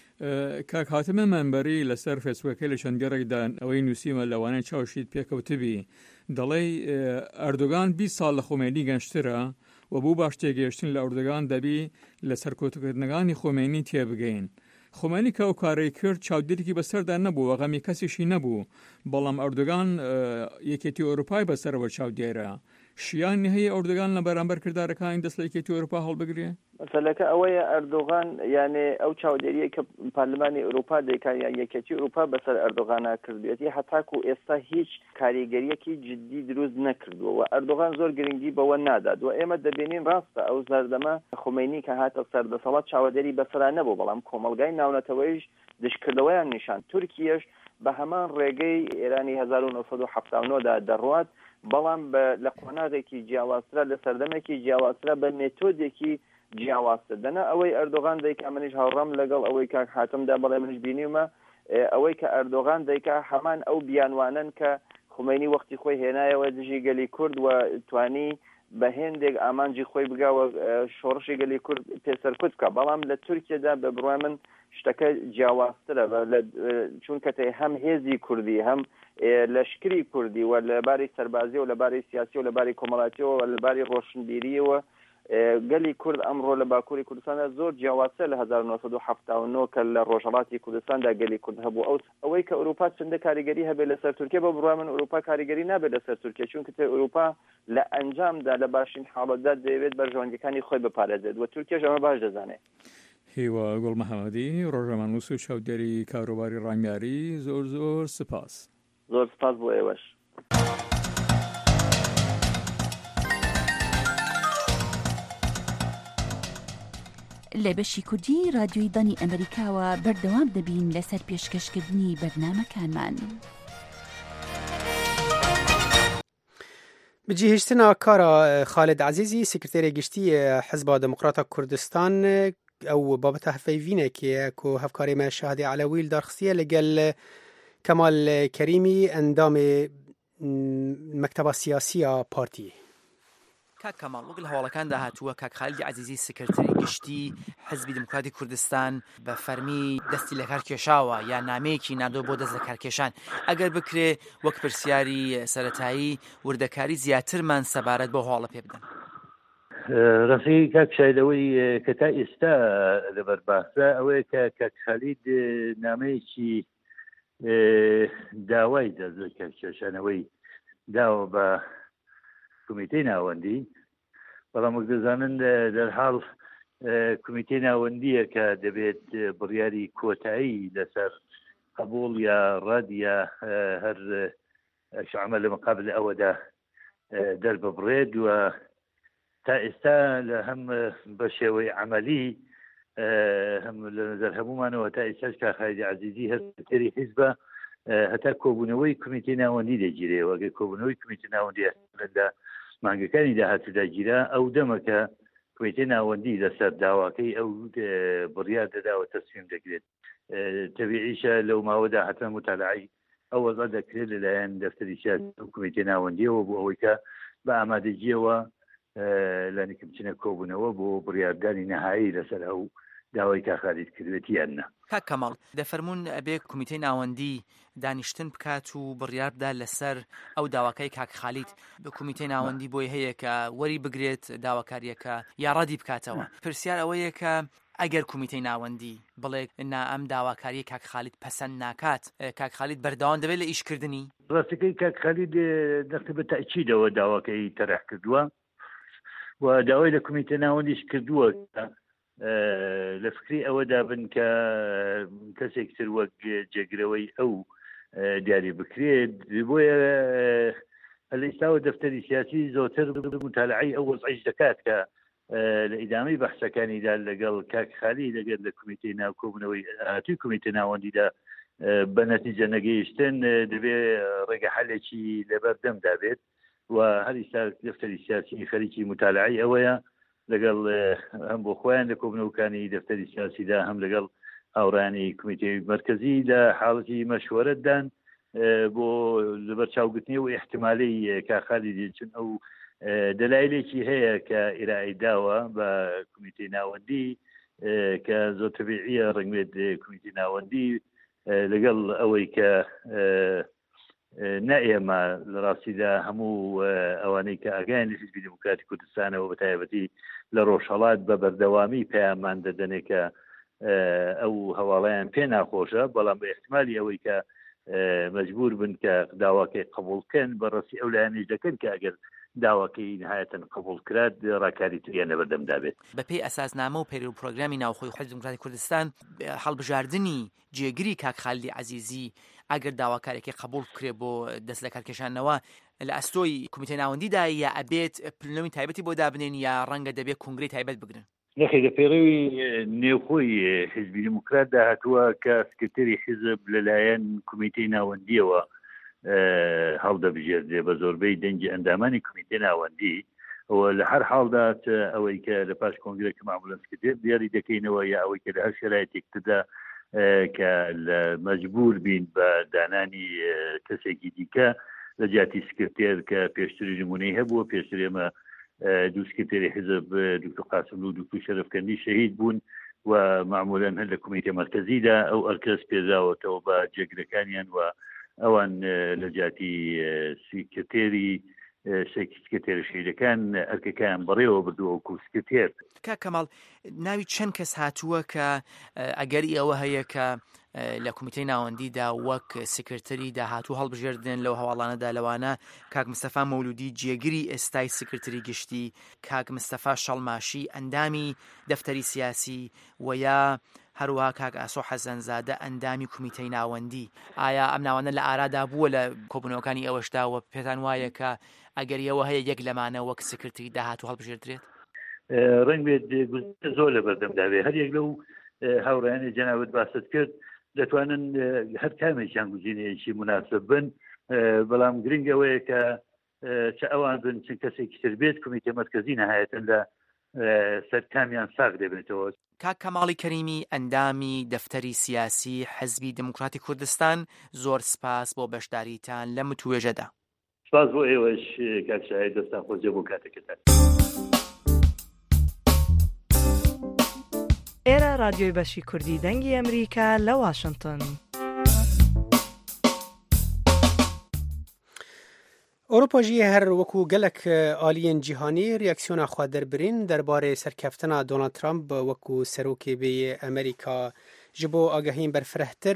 کاک هاتمە مەمبەری لەسەر فێسبووکەی لە چەندگەڕێکدا ئەوەی نووسیمە لەوانەیە چاوشیت پێکەوتبی دەڵێ ئەردۆغان 20 ساڵ لە خۆمێنی گەنجترە و بوو باش تێگەیشتن لە ئەردۆغان دەبی لە سەرکۆتکردنەکانی خۆمێنی تێبگەین. خۆمێنی کە ئەو کارەی کرد چاودێرێکی بەسەردا نەبوو غەمی کەسیشی نەبوو بەڵام ئەردۆغان یەکێتی ئەوروپای بەسەرەوە چاودێرە. شیانی هەیە ئەردۆغان لە بەرامبەر کردارەکانی دەست لە یەکێتی ئەوروپا هەڵبگرێ؟ مەسەلەکە ئەوەیە ئەردۆغان یانێ ئەو چاودێریە کە پارلمانی ئەوروپا دەیکات یان یەکێتی ئەوروپا بەسەر ئەردۆغانە کردوێتی هەتاکو ئێستا هیچ کاریگەریەکی جددی دروست نەکردووە و ئەردۆغان زۆر گرنگی بەوە نادات و ئێمە دەبینین ڕاستە ئەو زەردەمە خۆمێنی کە هاتە سەردەسەڵات چاودێری بەسەرا نەبوو بەڵام کۆمەلگای ناونەتەوەیش دشکردەوەیان نیشان. تورکیەش بە هەمان ڕێگەی ئێرانی 1970دا دەڕوات بەڵام لە قۆناغێکی جیاوازترا لە سەردەمێکی جیاوازترا بە مێتۆدێکی جیاوازکردنە ئەوەی ئەردۆغان دەیکا منیش هاوڕام لەگەڵ ئەوەی کاک حاتمدا بەڵێ منیش بینیومە ئەوەی کە ئەردۆغان دەیکا هەمان ئەو بیانوانن کە خومینی وەختی خۆی هێنایەوە دژی گەلی کورد و توانی بە هێندێک ئامانجی خۆی بگاوە شۆڕشی گەلی کورد پێسەرکوت بکە بەڵام لە تورکیادا بە بڕای من شتەکە جیاوازترە چونکە هەم هێزی کوردی هەم لەشکری کوردی و لەباری سەربازی و لەباری سیاسی و لەباری کۆمەڵاتیەوە و لەباری ڕۆشنبیریەوە گەلی کورد ئەمڕۆ لە باکووری کوردستاندا زۆر جیاوازتر لە 1970 کە لە ڕۆژهەڵاتی کوردستاندا گەلی کورد هەبوو ئەوەی کە ئەوروپا چەندە کاریگەری هەبێت لەسەر تورکیا بە بڕای من ئەوروپا کاریگەری نابێت لەسەر تورکیا چونکە ئەوروپا لە ئەنجامدا لە باشین حاڵەتدا دەیەوێت بەرژەوەندەکانی خۆی بپارێزێت و تورکیاش ئەمە باش دەزانێت. هیوا گوڵ محەممەدی ڕۆژەمان نووس و چاودێری کاروباری ڕامیاری زۆر سپاس. زۆر سپاس بۆ ئێوەش. لە بەشی کوردی رادیۆی دانی ئەمریکاوە بەردەوام دەبین لەسەر پێشکەشکردنی بەرنامەکانمان. بجیهشتنا کارا خالد عزیزی سکرتێری گشتی حزب دموکراتا کوردستان ئەو بابەتە هەفەیڤینێکیە کو هەفکاری me شادی علەوی دارخستیە لەگەل کەمال کەریمی ئەندامی مەکتەبە سیاسیە پارتی. کاک کەماڵ وەک لە هەواڵەکاندا هاتووە کاک خالدی عزیزی سکرتێری گشتی حزبی دموکراتی کوردستان بە فەرمی دەستی لە کار کێشاوە یا نامەیەکی نادۆ بۆ دەست لە کارکێشان ئەگەر بکرێ وەک پرسیاری سەرەتایی وردەکاری زیاترمان سەبارەت بۆ هەواڵە پێ بدەن. ڕاستی کاک شایدەوەی کە تا ئێستا لەبەر باسە ئەوەیە کە کاک خالید نامەیەکی داوای دەست لە کارکێشانەوەی داوە بە کمیتەی ناوەندی بەڵام وەک دەزانن دەرحاڵ کمیتەی ناوەندیە کە دەبێت بڕیاری کۆتایی لەسەر قبول یا ڕەد یا هەر عمل لە مقابل ئەوەدا دەرببڕێت و تا ئێستا لە هەم بە شێوەی عملی هەم لە نظر هەمومانەوە تا ئێستاش کاک خالدی عەزیزی هەر سکرتێری حیزبە هەتا کۆبوونەوەی کمیتەی ناوەندی دەگیرێەوە ئەگەر کۆبوونەوەی کمیتەی ناوەندی لە مانگەکانی داهاتوودا گیرا ئەو دەمەکە کمیتەی ناوەندی لەسەر داواکەی ئەو بڕیار دەداوە تەسویم دەگرێت تەبیعیشە لەو ماوەدا حتما متالعی ئەو وەزا دەکرێت لەلایەن دەفتەری سیاسی و کمیتەی ناوەندیەوە بۆ ئەوەی کە بە ئامادەجیەوە لانیکە بچینە کۆبوونەوە بۆ بڕیاردانی نەهایی لەسەر ئەو داوای کاک خالید کردوێتی یاننا. کاک کەماڵ دەفەرمون ئەبێ کمیتەی ناوەندی دانیشتن بکات و بڕیار بدا لەسەر ئەو داواکەی کاک خالید بە کمیتەی ناوەندی بۆی هەیە کە وەری بگرێت داواکاریەکە یا ڕەدی بکاتەوە. پرسیار ئەوەیە کە ئەگەر کمیتەی ناوەندی بڵێ ئەم داواکاری کاک خالید پەسەند ناکات کاک خالید بەردەوام دەبێت لە ئیشکردنی. ڕاستەکەی کاک خالید دەختی بە تەئکیدەوە داواکەی تەرەح کردووە و داوای لە کمیتە ناوەندیش کردووە لە فکری ئەوەدا بن کە کەسێکتر وەک جێگرەوەی ئەو دیاری بکرێت بۆیە لە ئێستاوە دەفتەری سیاسی زۆرتر متالعی ئەو وەزعیش دەکات کە لە ئیدامەی بەحسەکانیدا لەگەڵ کاک خالید لەگەر لە کمیتەی ناوکۆبوونەوەی هاتووی کمیتە ناوەندیدا بە نەتیجە نەگەیشتن دەبێت ڕێگە حەلێکی لەبەردەمدا بێت و هەر ئێستا دەفتەری سیاسی خەریکی متالعی ئەوەیە لەگەڵ هەم بۆ خۆیان لە کۆبنەوەکانی دەفتەری سیاسیدا هەم لەگەڵ هاوڕانی کمیتەی مرکزی لە حاڵەتی مەشوەرەتدان بۆ لەبەر چاوگرتنی و احتیمالی کاک خالید چون ئەو دەلایلێکی هەیە کە ئێرایی داوە بە کمیتەی ناوەندی کە زۆر تەبیعیە ڕەنگێت کمیتەی ناوەندی لەگەڵ ئەوەی کە نائێمە لە ڕاستیدا هەموو ئەوانەی کە ئاگایان لە حیزبی دموکراتی کوردستانەوە بە تایبەتی لە ڕۆژهەڵات بە بەردەوامی پەیامان دەدەنێت کە ئەو هەواڵەیان پێ ناخۆشە بەڵام بە احتیمالی ئەوەی کە مەجبور بن کە داواکەی قبولکەن بەڕاستی ئەو لایەنیش دەکەن کە ئەگەر داواکەی نهایەتەن قبول کرات ڕاکاری تریان لەبەردەمدا بێت. بەپێی ئەساسنامە و پەیرەو پرۆگرامی ناوخۆی حیزب دموکراتی کوردستان هەڵبژاردننی جێگیری کاک خالدی عەزیزی ئەگەر داواکارێکی قبول بکرێت بۆ دەست لە کارکێشانەوە لە ئەستۆی کمیتەی ناوەندیدا یا ئەبێت پلنەوەی تایبەتی بۆ دابنێن یا ڕەنگە دەبێت کنگرەی تایبەت بگرن. نەخێ لە پێڕەوی نێوخۆی حیزبی دموکراتدا هاتووە کە سکرتێری حیزب لەلایەن کمیتەی ناوەندیەوە هەڵدەبژێردێ بە زۆربەی دەنگی ئەندامانی کمیتەی ناوەندی ولهر حال دات ئەوەی کە لە پاش کۆنگرێکی معمولەن سکرتێر دیاری دەکەینەوە یا ئەوەی کە لە هەر شرایطێک تدا کە مەجبور بین بە دانانی کەسێکی دیکە لە جیاتی سکرتێر کە پێشتری نمونەی هەبووە پێشتر ئێمە دوو سکرتێری حیزب دکتۆر قاسم و دکتۆر شەرەفکەندی شەهید بوون و معمولەن هەر لە کۆمیتە مەرکەزیدا ئەو ئەرکەس پێداوەتەوە بە جێگرەکانیان و ئەوان لە جیاتی سکرتێری سکرتێری شەهیدەکان ئەرکەکان بەڕێوە بردووە وەکو سکرتێر. کاک کەماڵ ناوی چەند کەس هاتووە کە ئەگەری ئەوە هەیە کە لە کۆمیتەی ناوەندیدا وەک سکرتەری داهاتوو هەڵبژێردن لەو هەواڵانەدا لەوانە کاک مستەفا مەولودی جێگیری ئێستای سکرتەری گشتی، کاک مستەفا شەڵماشی ئەندامی دەفتەری سیاسی و یا هەروەها کاک ئاسۆ حەزەنزادە ئەندامی کۆمیتەی ناوەندی. ئایا ئەم ناوانە لە ئارادا بووە لە کۆبوونەوەکانی ئەوەشدا و پێتان وایە کە ئەگەریەوە هەیە یەک لەمانە وەک سکرتەری داهاتوو هەڵبژێردرێت؟ ڕنگ بێت زۆر لە بەردەمداوێ هەر یەک لەو هاوڕێیانی جەنابەت باست کرد دەتوانن هەر کامێکیان گوزینەیەکی مناسب بن، بەڵام گرنگەوەیە کە چ ئەوان بن چ کەسێکی تر بێت کۆمیتە مەرکەزی نەهایەتەن لە سەر کامیان ساغ دەبێتەوە. کاک کەماڵی کەریمی ئەندامی دەفتەری سیاسی حەزبی دموکراتی کوردستان، زۆر سپاس بۆ بەشداریتان لە متوێژەدا. سپاس بۆ ئێوەش کاک شاهید، دەستان خۆشێ بۆ کاتێکتان. ئێرە رادیۆی بەشی کوردی دەنگی ئەمریکا لە واشنگتن. ئەوروپا جی هەر وەکو گەلک ئالیên جیهانی ریاکسیۆنا خوا دەربرین دەربارەی سەرکەفتنا دۆنالد ترامپ وەکو سەرۆکێ بێ ئەمریکا ji bo agahiyên berfirehtir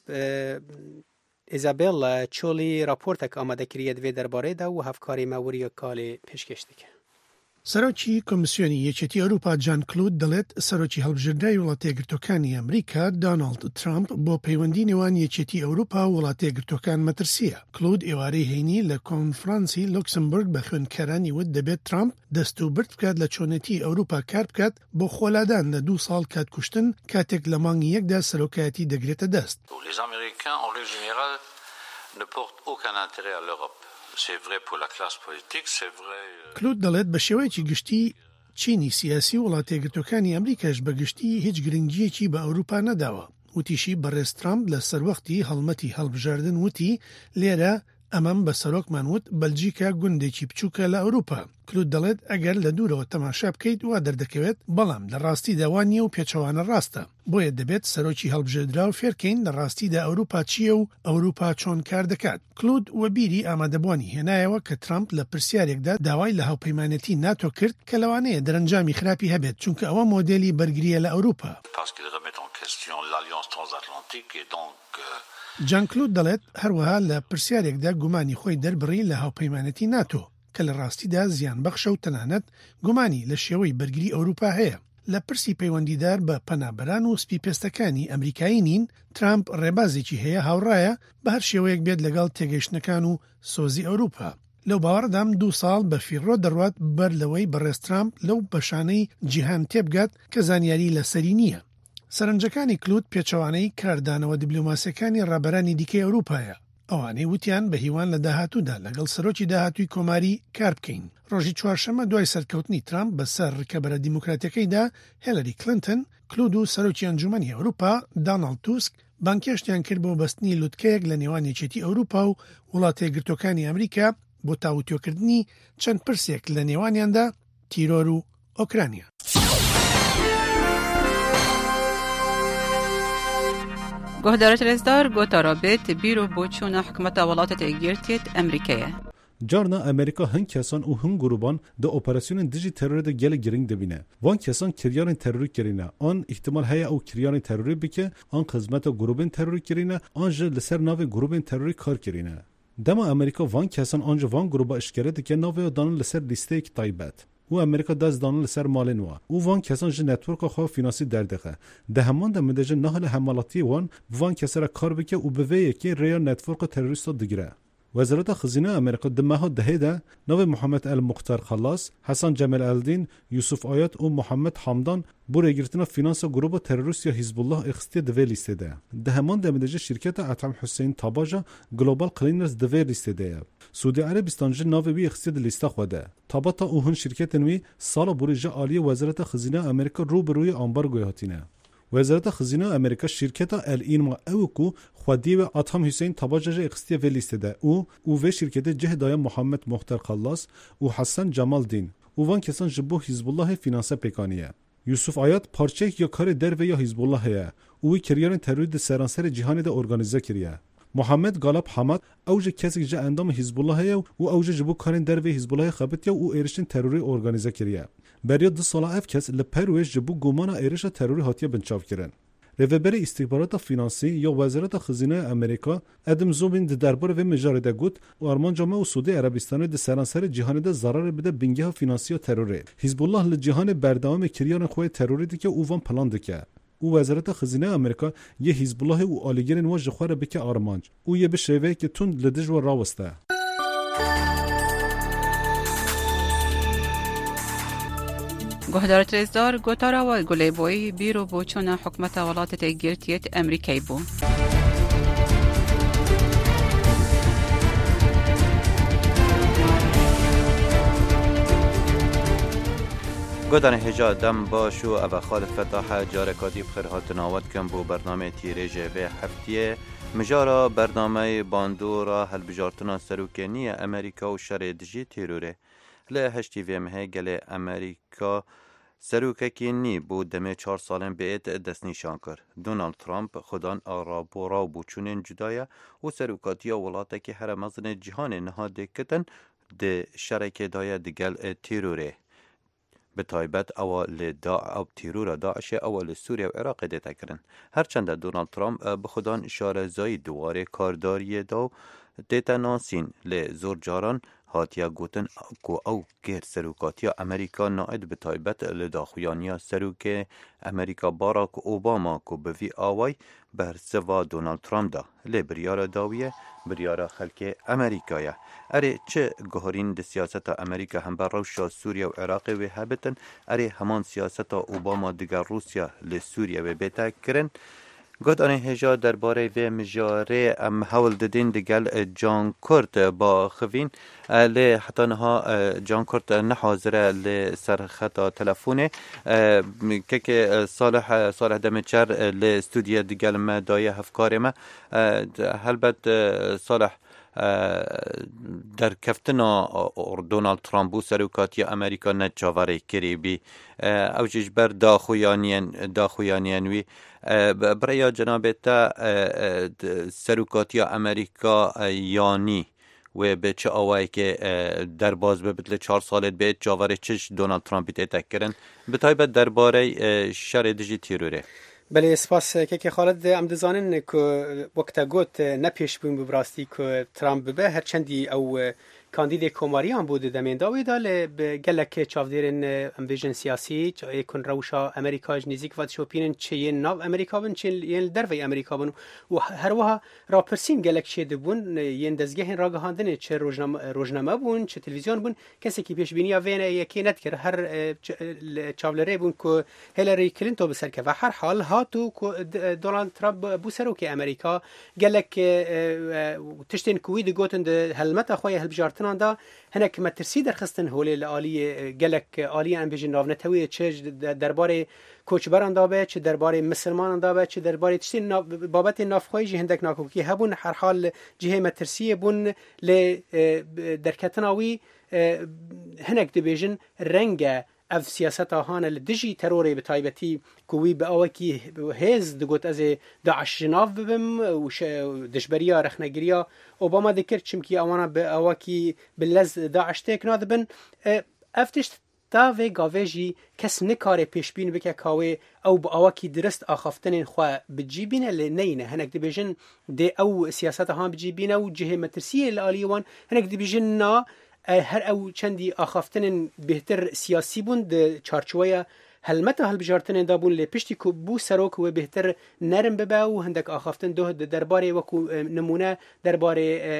ئیزابێل چۆلی راپۆرتێک ئامادەکریە divê derbarê de û hevkarê me weriya kalê pêşkêş dike. سەرۆکی کۆمیسیۆنی یەکێتی ئەوروپا جان کلود دەڵێت سەرۆکی هەڵبژێردنەوەی وڵاتە یەکگرتووەکانی ئەمریکا دۆناڵد ترامپ بۆ پەیوەندی نێوان یەکێتی ئەوروپا و وڵاتە یەکگرتووەکان مەترسیە. کلود ئێوارەی هەینی لە کۆنفرانسی لوکسمبورگ بە خوێندکارانی وت دەبێت ترامپ دەست و برد بکات لە چۆنەتی ئەوروپا کار بکات بۆ خۆلادان لە 2 ساڵ کاتکوشتن کاتێک لە مانگی یەکدا سەرۆکایەتی دەگرێتە دەست. Les Américains en règle générale ne portent aucun intérêt à l'Europe. C'est vrai pour la classe politique, c'est vrai. کلود دەڵێت بە شێوەیەکی گشتی چینی سیاسی وڵاتە یەکگرتووەکانی ئەمریکاش بە گشتی هیچ گرنگیەکی بە ئەوروپا نەداوە. وتیشی بەڕێز ترامپ لە سەروەختی هەڵمەتی هەڵبژاردن وتی لێرە ئەمەم بە سەرۆکمان وت بەلجیکا گوندێکی بچووکە لە ئەوروپا. کلود دەڵێت ئەگەر لە دوورەوە تەماشا بکەیت وا دەردەکەوێت بەڵام لە ڕاستی داوانیە و پێچەوانە ڕاستە. بۆیە دەبێت سەرۆکی هەڵبژێردرا و فێرکەین لە ڕاستیدا ئەوروپا چییە و ئەوروپا چۆن کار دەکات. کلود وەبیری ئامادەبوانی هێنایەوە کە ترامپ لە پرسیارێکدا داوای لە هاوپەیمانەتی ناتۆ کرد کە لەوانەیە دەرەنجامی خراپی هەبێت چونکە ئەوە مۆدێلی بەرگریە لە ئەوروپا. جان کلود دەڵێت هەروەها لە پرسیارێکدا گومانی خۆی دەربڕی لە هاوپەیمانەتی ناتۆ کە لە ڕاستیدا زیان بەخشە و تەنانەت گومانی لە شێوەی بەرگری ئەوروپا هەیە. لە پرسی پەیوەندیدار بە پەنابەران و سپیپێستەکانی ئەمریکایی نین ترامپ ڕێبازێکی هەیە هاوڕایە بە هەر شێوەیەک بێت لەگەڵ تێگەیشتنەکان و سۆزی ئەوروپا. لەو باوەڕدام 2 ساڵ بە فیڕۆ دەڕوات بەر لەوەی بەڕێز ترامپ لەو بەشانەی جیهان تێبگات کە زانیاری لەسەری نییە. سەرنجەکانی کلود پێچەوانەی کاردانەوە دیبلۆماسیەکانی ڕابەرانی دیکەی ئەوروپایە. ئەوانەی وتیان بە هیوان لە داهاتوودا لەگەڵ سەرۆکی داهاتووی کۆماری کار بکەین. ڕۆژی چوارشەمە دوای سەرکەوتنی ترامپ بەسەر ڕکەبەرە دیموکراتیەکەیدا هێلەری کلنتن کلود و سەرۆکی ئەنجومەنی ئەوروپا دۆناڵد توسک بانکێشتیان کرد بۆ بەستنی لوتکەیەک لە نێوان یەکێتی ئەوروپا و وڵاتە یەکگرتووەکانی ئەمریکا بۆ تاوتوێکردنی چەند پرسێک لە نێوانیاندا تیرۆر و ئۆکرانیا. گهدارت رزدار گوتا رابط بیرو بوچونا حکومت ولاتت اگیرتیت امریکایه. جارنا امریکا هنگ کسان و هنگ گروبان ده اپراسیون دیجی ترور ده گل گرینگ دبینه. وان کسان کریان تروری کرینه. آن احتمال هیا او کریان تروری بکه آن خدمت گروبین تروری کرینه آن جل لسر ناو گروبین تروری کار کرینه. دما امریکا وان کسان آنجا وان گروبا اشکره دکه ناو دانن لسر لیسته یک تایبت. و امریکا داز دانل لسر مالن و وان کسان ج نتورک خو فینانسی دردخه ده همان د مدج نهل حملاتی وان کسرا کار بکه او به یکی ریا نتورک تروریست دگیره وزارت خزینه امریکا دمه دهیده نو محمد المختار خلاص، حسن جمال الدین، یوسف آیات و محمد حمدان بر گرفتن فینانس گروه تروریست یا حزب الله اخستی دوی لیسته ده. دهمان دمدج شرکت اتم حسین تاباجا گلوبال کلینرز دوی لیسته ده. سعودی عربستان ج نو بی اخستی لیسته خوده. تابتا اوهن شرکت نوی سال بورج عالی وزارت خزینه امریکا روبروی امبارگو هاتینه. وزارت خزینه امریکا شرکت الین ما اوکو خودی و اتم حسین تاباجا اخستی وی لیسته ده. او و شرکت جهدای محمد مختار خلاص و حسن جمال دین. وان کسان جبو حزب الله فینانس پیکانیه. یوسف آیات پارچه یا کار در و یا حزب الله هست. اوی کریان تروریست سرانسر جهانی ده ارگانیزه کریه. محمد غالب حماد اوج کسی که اندام حزب الله هست و اوج جبو کارن در و حزب الله خبرت یا او ایرشن تروری ارگانیزه کریه. برای 2 سال اف کس لپرویش جبو گمان ایرش تروری هاتیه بنچاف کردن. رهبر استخبارات فینانسی یا وزارت خزینه امریکا ادم زوبین درباره و مجارده گفت و آرمان جامعه و سعودی عربستان ده سرانسر جهانی ده ضرر بده بنگه فینانسی و تروری. حزب الله لجهان بردوام کریان خوی تروری دی که اوان پلان دکه. او وزارت خزینه امریکا یه حزب الله و آلیگرین و جخوره بکه آرمانج. او یه بشوی که تون لدج و راوسته. گهدارت رزدار گوتارا و گلیبوی بیرو بوچون حکمت ولایت تگیرتیت امریکایی بو. گودان هجا دم باشو او خالد فتاح جارکاتی بخیرهات ناوت کم بو برنامه تیریجه به هفتیه مجارا برنامه باندورا هلبجارتنا سروکنی امریکا و شر دجی تیروره لهشتی ویمه گل امریکا سروککی نی بود دمه 4 سالن بیت دست نشان کرد. دونالد ترامپ خودان آرابورا و بوچونین جدایه و سروکاتی ولاته که هر مزن جهان نهاده کتن ده شرکه دایه دگل تیروره. به تایبت اول او تیرور داعش اول سوریه و عراق دیتا کرن. هرچند دونالد ترامپ به خودان اشاره زایی دواره کارداری دو دیتا ناسین لزور جاران هاتیا گوتن کو او گیر سروکاتیا امریکا ناید به تایبت لداخویانیا سروک امریکا باراک اوباما کو به وی آوای بر سوا دونالد ترامپ دا لبریار داویه بریار خلک امریکایه. اره چه گهارین ده سیاست امریکا هم بر روشا سوریه و عراق و هبتن اره همان سیاست اوباما دیگر روسیا لسوریه و بیتا کرن. گفت آن هجا درباره و مجاره حول دادین دگل جان کورت با خوین لی حتی نها جان کورت نحاضره لی سرخطا تلفونه که صالح دمچر لی استودیو دگل ما دایه هفکار ما هلبت صالح در کفتنا دونالد ترامپ و سروکاتی امریکا نجاوره کری بی اوجش بر داخویانین وی برای جناب تا سروکاتی امریکا یانی و به چه آوایی که در باز به بدل 4 سالت به جاوره چش دونالد ترامپ تک کردن به تایبت درباره شر دژی تیروره. بله سپاس که خالد ام دزانن که وقت گوت نپیش بیم براستی که ترامپ به هر چندی او کاندید کوماریان بود دمین داوی دال به گلک چافدیرن امویژن سیاسی چه کن روشا امریکا نزدیک وقت شوپینن چه ناو امریکا بن چه ین دروی امریکا بن و هر وها را پرسیم گلک چه دبون ین دزگه را گهاندن چه روزنامه بون چه تلویزیون بون کسی که پیش بینی وین یکی نتکر هر چاولری بون که هیلاری کلینتون بسرکه و هر حال هاتو که دونالد ترامپ بو سروک امریکا گلک تشتین کوید گوتن هلمت خوی هلبجارت دا هنک مترسی درخستن هولی لالی گلک عالی ام بیژن ناونتوی چه درباره کوچبران دابه چه درباره مسلمان دابه چه درباره تشتین بابت نافخوی هندک ناکوکی هبون هر حال جهه مترسی بون ل درکتناوی هنک دی بیژن رنگ اف سیاست آهان لدجی تروری بتایبتی کوی به آوکی هز دگوت از داعش جناف ببم و دشبریا رخنگریا اوباما دکر چمکی آوانا به آوکی بلز داعش تک نادبن افتش تا و گاویجی کس نکاره پیشبین بکه کاوی او با آوکی درست آخافتن خواه بجیبینه لنینه هنک دی بیجن دی او سیاست آهان بجیبینه و جهه مترسیه لالیوان هنک دی بیجن نا هر او چندی آخافتن بهتر سیاسی بوند چارچوبه هلمت هلبجارتن دابون لپشتی کو بو سروک و بهتر نرم ببا و هندک آخافتن دو درباره و نمونه درباره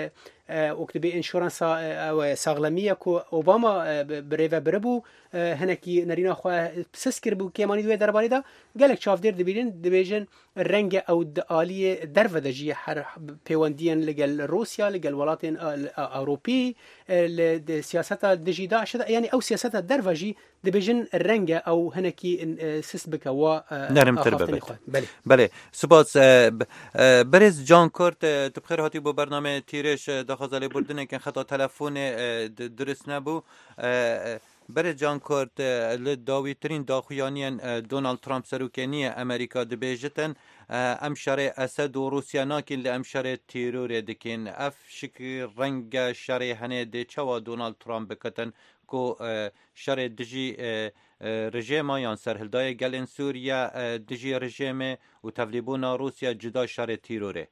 وكتبي انشورنس او ساغلميه كو اوباما بريفا بربو هنكي نرينا خو سسكر بو كيماني دوي درباري دا قالك شاف ديفيجن الرنج او الاليه درفدجي حر بيوانديان لقال روسيا لقال ولاتين اوروبي السياسات الديجيدا يعني او سياسات درفجي ديفيجن الرنج او هنكي سسبك و نرم ترببت بله سپاس برز جان کورت تبخیر هاتی با برنامه تیرش دخوازالی بردنه که خطا تلفون درست نبو برز جان کورت لداوی ترین داخویانیان دونالد ترامپ سروکنی امریکا دبیجتن ام شر اسد و روسیا ناکن لی ام شر تیرور دکن اف شکل رنگ شر هنه ده چوا دونالد ترامپ بکتن کو شر دجی رژیم یان سرهلدای گلن سوریا دجی رژیم و تفلیبونا روسیا جدا شر تیروره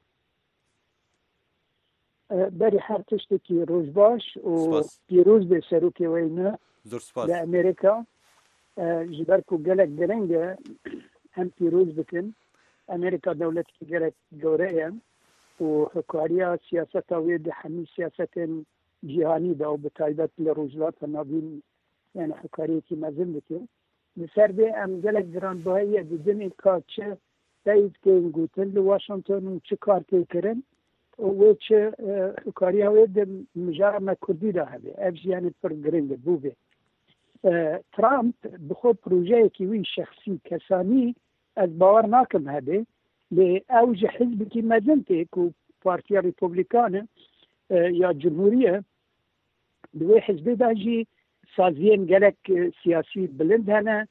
بری هر تشتکی روز باش و پیروز به سروکی وینه به امریکا جبرکو گلک درنگه هم پیروز بکن امریکا دولت کی گلک دوره و حکاریا سیاست وید همی سیاست جهانی دا و بتایبت لروزلات نابین يعني حكاريتي ما زلت بسربي ام جلك جران باهي بدون كاتش دايد كين قوتن لواشنطن وش كار كيكرن وش حكاريها ويد مجارة ما كردي ده هذا افجي يعني فرقرين بوبي ترامب بخو بروجيه كيوي شخصي كساني از باور ناكم هذا لأوج حزب كي ما زلت كو بارتيا ريبوبليكانة يا جمهورية دوي حزب باجي سازين جلك سياسي بلند هنا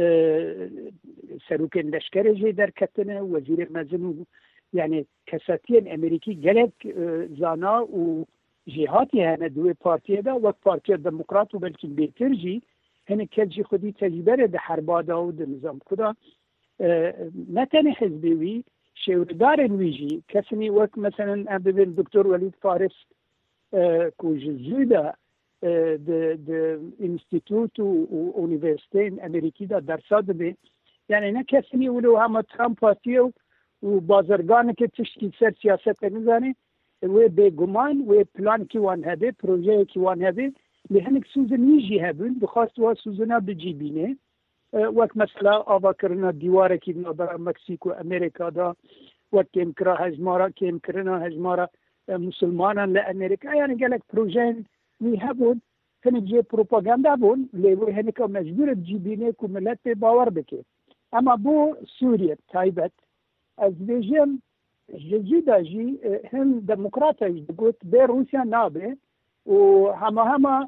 سروكين لشكر جي در كتنا وزير مازن يعني كساتين امريكي جلك زانا وجهاتي هنا دوي بارتيا دا وقت بارتيا ديمقراط وبلكي بيترجي هنا كالجي خدي تجربه ده حربا دا و نظام كدا نتني حزبي شوردار ويجي كسني وقت مثلا ابن الدكتور وليد فارس كوجزودا د انستیتوت و اونیورسیتین امریکی دا درساد به یعنی نه کسی ولو هم ترامپ پارتیو و بازرگان که تشکیل سر سیاست نزانه و به گمان و پلان کی وان هده پروژه کی وان هده لهنك سوزن يجي هبن بخاص و سوزنا بجيبينه وقت مثلا آوا کرنا دیواره کی نظر مکسیکو امریکا دا وقت کم کرا هجمارا کم کرنا هجمارا مسلمانان لامریکا يعني قالك پروژه می هبون هنک جه پروپاگاندا بون لیوی هنک مجبور جیبینه که ملت باور بکه اما بو سوریه تایبت از بیجم جدیده جی هم دموکراتا جدگوت به روسیا نابه و همه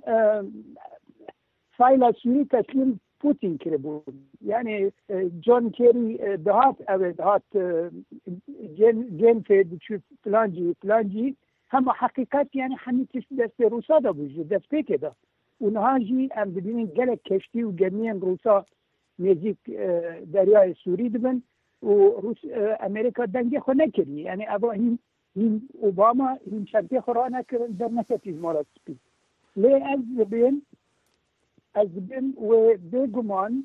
فایل سوری تسلیم پوتین کرده بود یعنی جون کری دهات جن فید فلانجی هم حقیقت يعني حميتش دست روسا دا بوجه دست بيكي دا ونهاجي ام ببينين جلك كشتي وجميع روسا نزيك درياء سوري دبن وروس امريكا دنجي خو نكري يعني ابا هين اوباما هين شرطي خرانا كرن در نكتيز مارا سبي ليه أزبين وبيجمان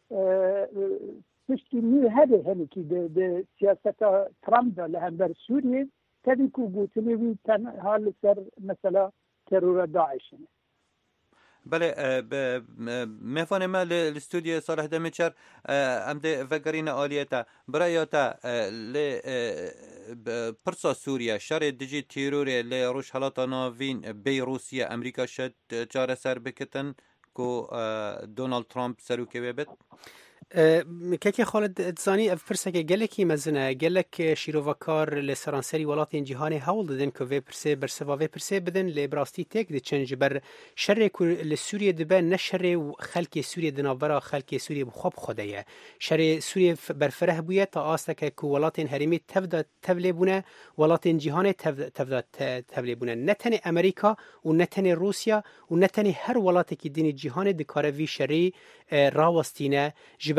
تشتي مي هذا هنكي ده سياسة ترامب ده لهمبر سوريا تبي كوجوتني وي كان حال سر مثلا ترور داعش بله مفهوم ما الاستوديو صالح دمچر امده فکرین عالیتا برایتا ل پرسا سوریا شر دیجی تیرور ل روش حالاتا ناوین بی روسیا امریکا شد چاره سر بکتن کو دونالد ترامپ سروکه ببت كاكي خالد تزاني فرسك جلكي مزنا جلك شيروفاكار لسرانسري ولاتين جهاني هاول ددن كوفي برسي برسوا في برسي بدن لبراستي تك دي تشنج بر شر لسوريا دبن نشر وخلك سوريا دنابرا خلك سوريا بخوب خدايا شر سوريا برفره بويا تا استك كو ولاتين هرمي تبدا تبليبونه ولاتين جهاني تبدا تبليبونه نتن امريكا ونتن روسيا ونتن هر ولاتك دين جهان دكاروي شري راوستينه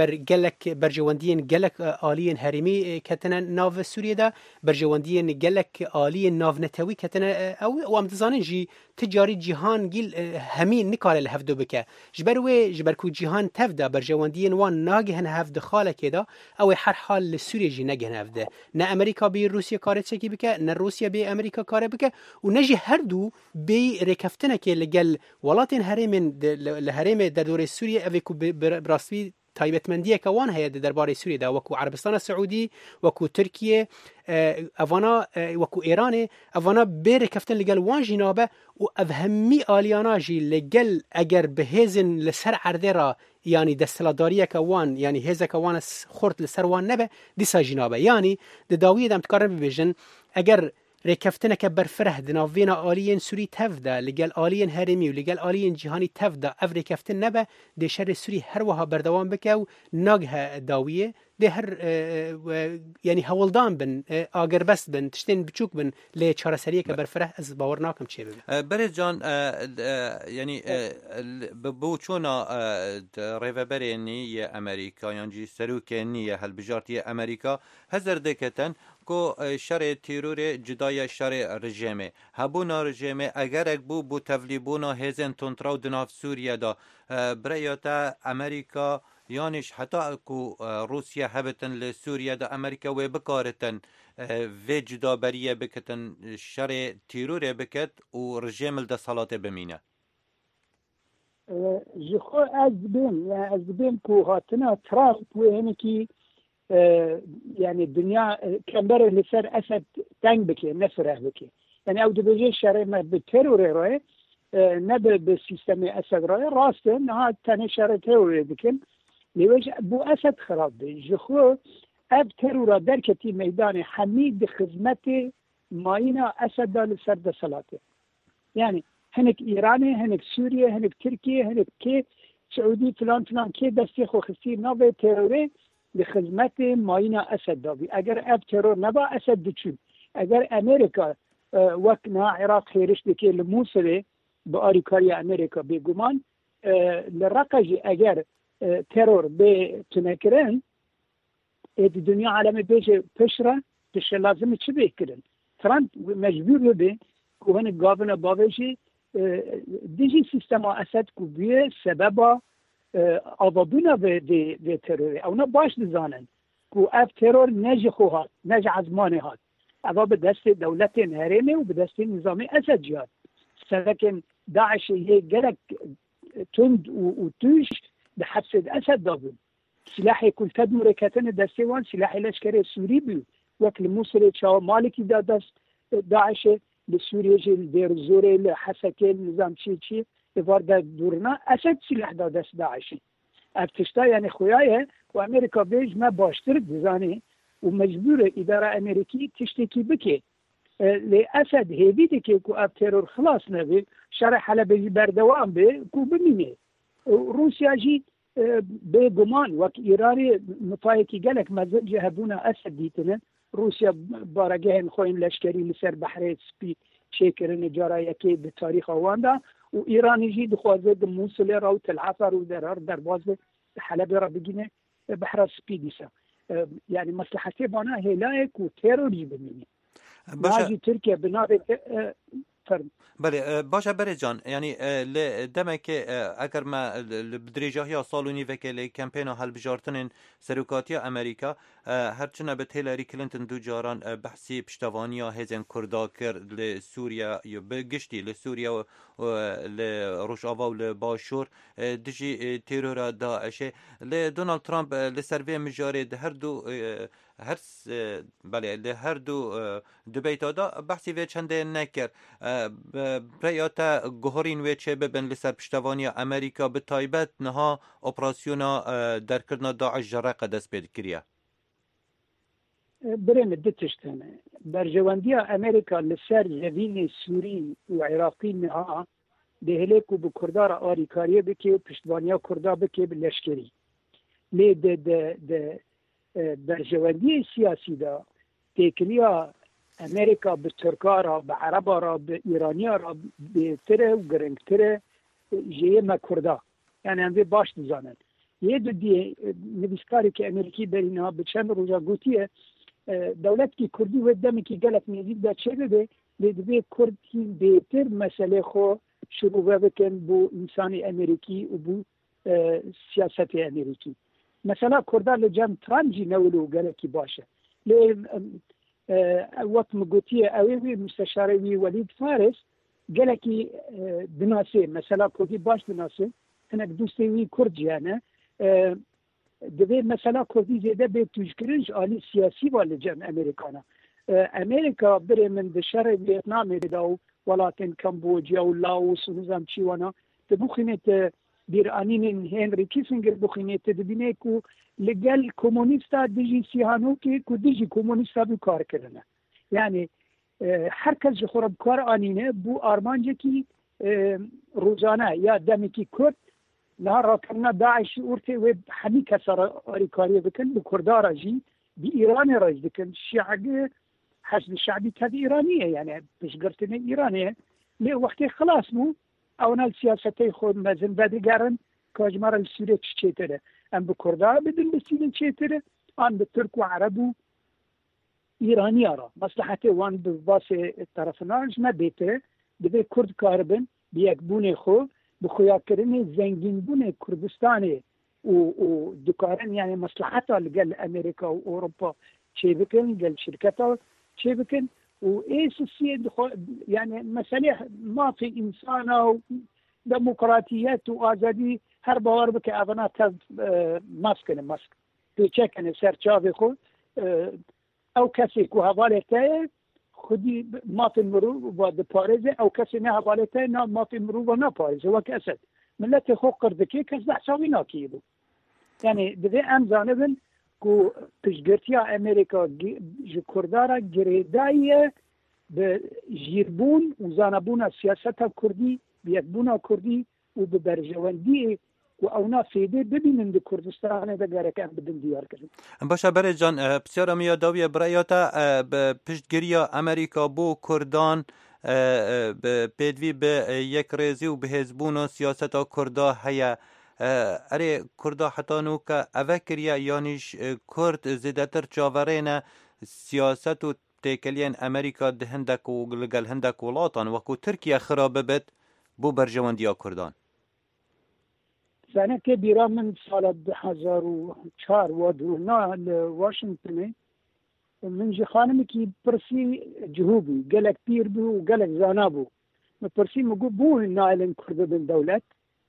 جبر گلک برجواندین گلک عالی هرمی کتنه ناو سوریه دا برجواندین گلک عالی ناو نتوی کتنه او امتزانن جی تجاری جهان گیل همین نکاره لهفدو بکه جبر کو جهان تفدا برجواندین وان ناگهن هفد خاله کدا او هر حال لسوریه جی نگهن هفده نه امریکا بی روسیه کار چکی بکه نه روسیه بی امریکا کار بکه و نجی هر دو بی رکفتنه که لگل ولاتین هرم در دوره سوریه اوی کو براستی تایبەتمەندیە کە وان هەیە دەربارەی سووریەدا وەکو عەربستانە سعودی وەکو تورکیە ئەوانە وەکو ئێرانێ ئەوانە بێرێکەفتن لەگەل وان ژی نابە و ئەڤ هەممی ئالیاناژی لەگەل ئەگەر بەهێزن لەسەر عەردێرا یانی دەستەڵاتداریەکە وان یانی هێزەکە وانە خورد لەسەر وان نەبە دیسا ژی نابە یانی دەداویەدا ئەمتکارە ببێژن ئەگەر رکفتنك برفره دناوینا آلیین سوری تفدا لگل آلیین هرمی و لگل آلیین جهانی تفدا اف رکفتن نبه ده شر سوری هر وها بردوام بکه و ناگه داویه ده هر یعنی هولدان بن آگر بست بن تشتین بچوک بن لی چهار سریه که برفره از باور ناکم چه ببین برید جان یعنی بو چونا ریوبری نیه امریکا یعنی سروک نیه هلبجارتی امریکا هزار دکتن کو شر تیرور جدای شر رژیمه هبونا رژیمه اگر اک بو تولیبونا هزن تونتراو دناف سوریه دا بریاتا امریکا یانش حتی کو روسیه هبتن لسوریه دا امریکا و بکارتن و جدا بریه بکتن شر تیرور بکت و رژیم دا صلاته بمینه جخو از بیم کو هاتنا ترامپ و همکی يعني الدنيا كمبر لسر أسد تنگ بكي نفره بكي يعني أو دبجي شرع ما بالتروري رأي نبل بالسيستم أسد رأي راسته إنها تاني شرع تروري بكي ليش بو أسد خراب دي جخو أب ترورا دركتي ميدان حميد خدمتي ماينا أسد دا لسر دا صلاته يعني هنك إيراني هنك سوريا هنك تركيا هنك كي سعودي فلان كي دستي خو خسير نابي تروري لخدمت ماین اسد دابی اگر اب ترور نبا اسد دچون اگر امریکا وقتنا عراق خیرش دکی لموصله با آریکاری امریکا بگمان لرقج اگر ترور به تنکرن اد دنیا عالم بیش پشره پش لازم چه بکرن ترامپ مجبور به کوهن گاون باوشی دیجی سیستم اسد کو به سبب آوابونا به ترور اونا باش دزانن کو اف ترور نجی خوهات نجی عزمانه هات اوا به دست دولت هرمه و به دست نظام اسد جات سلکن داعش هی گلک تند و توش به حبس اسد دابون سلاح كل تدمر كتن دستوان سلاح العسكري السوري بي وكل موصل تشاو مالكي دا دست داعش لسوريا جيل دير زوري لحسكي نظام شي وارد دورنا اسد سلاح دا دست داعش افتشتا يعني خويايه وامريكا بيج ما باشتر بزاني ومجبور اداره امريكي تشتكي بكي لاسد هيفيدي كو ابترور خلاص نبي شرح على بردوام به كو بمينه روسيا جي بگمان وقت ایرانی مفایکی گلک مزج هبونا اسد دیتنه روسیا بارگهن خوین لشکری لسر بحر سپی شکرن جارایه که به تاریخ آوانده و ایرانی جی دخوازه ده موصل را و تلعفر و در باز حلب را بگینه بحر سپی دیسا يعني مصلحتي بانا هلاك وتيروري بميني باجي تركيا بنابه فرم بله باشه بره جان یعنی دمک اگر ما بدریجاهی سالونی وکل کمپینا هل بجارتن سروکاتی امریکا هرچنه به هیلاری کلینتون دو جاران بحثی پشتوانیا هزن کردا کرد لسوریا یا بگشتی لسوریا و لروشاوا و لباشور دجی تیرور داعش لدونالد ترامپ لسروی مجارد هر دو دبیتا دا بحثی و چنده نکر پریاتا گوهرین و چه ببن لسر پشتوانی امریکا به تایبت نها اپراسیونا در کردن داعش جرق دست بید کریا بریم دتشتنه برجواندی امریکا لسر جوین سوری و عراقی نها دهلیکو به کردار آریکاریه بکی و پشتوانیا کردا بکی به لشکری لی ده برجواندی سیاسی دا تکلیا امریکا به ترکا را به عربا را به ایرانیا را به تره و گرنگ تره جیه ما کردا یعنی هم باش دزانن یه دی نویسکاری که امریکی برینا به چند روزا گوتیه دولت کی کردی و دمی کی گلت نزدیک دا چه بده به کردی بهتر مسئله خو شروع بکن بو انسان امریکی و بو سیاست امریکی مثلا کردان لجام ترانجی نولو گلکی باشه وقت مگوتیه اوی مستشاری ولید فارس گلکی بناسه مثلا کردی باش بناسه هناك دوستي وي كرديانه دبي مثلا كردي زياده بتوجكرنج على سياسي ولا جم امريكانا امريكا بري من بشر فيتنام داو ولكن كمبوديا ولاوس ونظام تشيوانا تبوخينت بيرانين هنري كيسنجر بوخينت دبينيكو لجال كومونيستا ديجي سيهانوكي كوديجي كومونيستا بكار كرنا يعني حركه جخرب كار انينه بو ارمانجكي روزانه یا دمی که کرد نهار را کرنا داعش ارته و حمی کسر آریکاری بکن بکرده راجی بی ایران راج بکن شیعه حزب شعبی تد ایرانیه یعنی بشگرتن ایرانیه لی وقتی خلاص مو اونا السیاستی خود مزن بدگرن کاجمار السوریه چیتره ام بکرده بدن بسیدن چیتره آن به ترک و عرب و ایرانی را مصلحت وان به باس طرفناج ما بیتره دبی کرد کاربن بیک بونه خو بخویا کردن زنگین بونه کردستان و دکارن یعنی مصلحتا لگل امریکا و اروپا چه بکن گل شرکتا چه بکن و ایسسی یعنی مسئله ما فی انسان و دموکراتیت و آزادی هر باور بکه اونا تب ماسک پیچه کنه سرچاوی خود او کسی که حواله خودی مافی مرو و دپارزه او کسی نه حوالته نه مافی مرو و نه پارزه و کسد ملت خوب کرده که کس بحثاوی ناکیه بود یعنی دوی امزانه بن که پشگرتی امریکا جو کردارا گریدای به جیربون و زانبون سیاست کردی بیتبون کردی و به برجواندی و اونا فیده ببینن ده کردستان ده گره که بدن دیار کردن. باشه بره جان بسیار میاداویه برایاتا پشتگیری امریکا بو کردان پیدوی به یک ریزی و به هزبون و سیاست کردا هیا اره کردا حتی نو که اوکریا یانیش کرد زیدتر چاورین سیاست و تکلین امریکا ده هندک و لگل هندک ولاتان وکو ترکیه خرابه بد بو برجواندیا کردان. سنه که بیرا من سال 2004 و دونا لواشنطن من جی خانمی که پرسی جهوبی گلک پیر بو و گلک زانا بو من پرسی مگو بو نایلن کرده بن دولت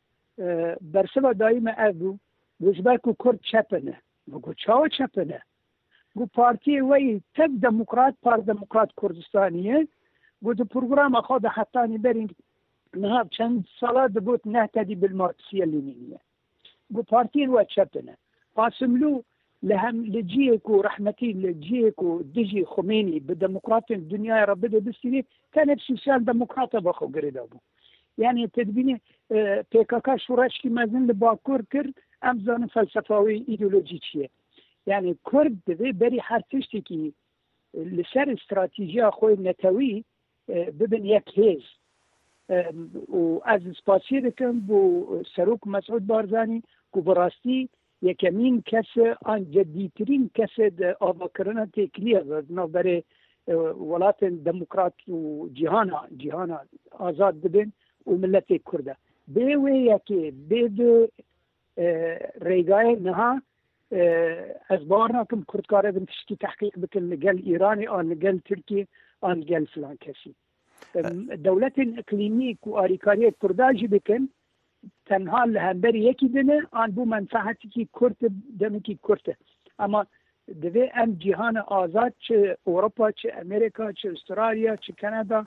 برسبا دایم ابو وزبر کو کرد چپنه مگو چاو چپنه گو پارتی وی تک دموکرات پار دموکرات کردستانیه گو دو پروگرام خود حتانی برین نهاب چند ساله دبوت نهتدي بالماركسية اللينية قو بارتين واتشبتنا قاسملو لهم لجيكو رحمتين لجيكو دجي خميني بالديمقراط الدنيا ربده بالسنة كان بسوسيال ديمقراطة بخو قريدابو يعني تدبيني بيكاكا شوراشكي مازن لباكور كرد امزان فلسفاوي ايديولوجيكيه يعني كرد دي بري حرتشتكي لسر استراتيجية خوي نتوي ببن يك هيز و از سپاسی دکم بو سروک مسعود بارزانی که براستی یکمین کس آن جدیترین کس آوا کرنا تکلیه از برای ولات دموکرات و جهان آزاد ببین و ملت کرده بیوی یکی بید ریگای نها از بارنا کم کردکاره بنتشکی تحقیق بکن لگل ایرانی آن لگل ترکی آن لگل فلان کسی دولت اقلیمی کو آریکاری کرداجی بکن تنها لهمبری یکی دنه آن بو منفعتی که کرد دمی که کرده اما دوی ام جهان آزاد چه اروپا چه امریکا چه استرالیا چه کانادا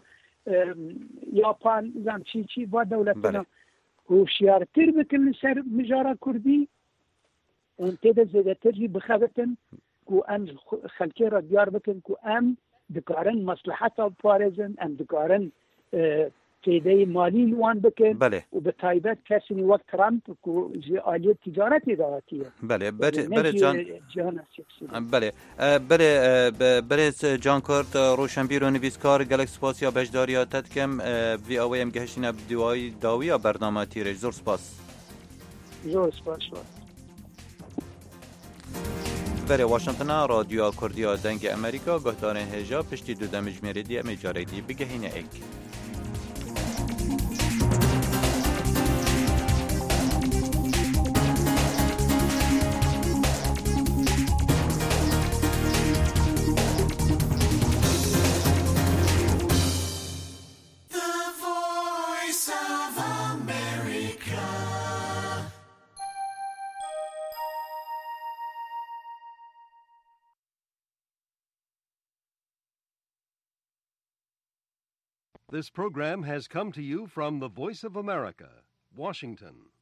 یاپان زم چی با دولتنا هوشیارتر بکن سر مجارا کردی اون تیده زیدتر جی بخوابتن کو ام خلکی را دیار بکن کو ام دکارن مصلحت پارزن ام دکارن فیده مالی لوان بکن بله. و به طایبت کسی وقت ترامپ که جی آلیت تجارتی دارتیه بله بله جان بله بله جان کورت روشنبیر و نویسکار گلک سپاسیا بجداریا تدکم وی آویم گهشینا بدوای داویا برنامه تیرش زور سپاس بره واشنطن رادیو کردیا دنگ امریکا گهدار هجا پشتی دو دمجمری دی امیجاره دی بگهینه ایک. This program has come to you from the Voice of America, Washington.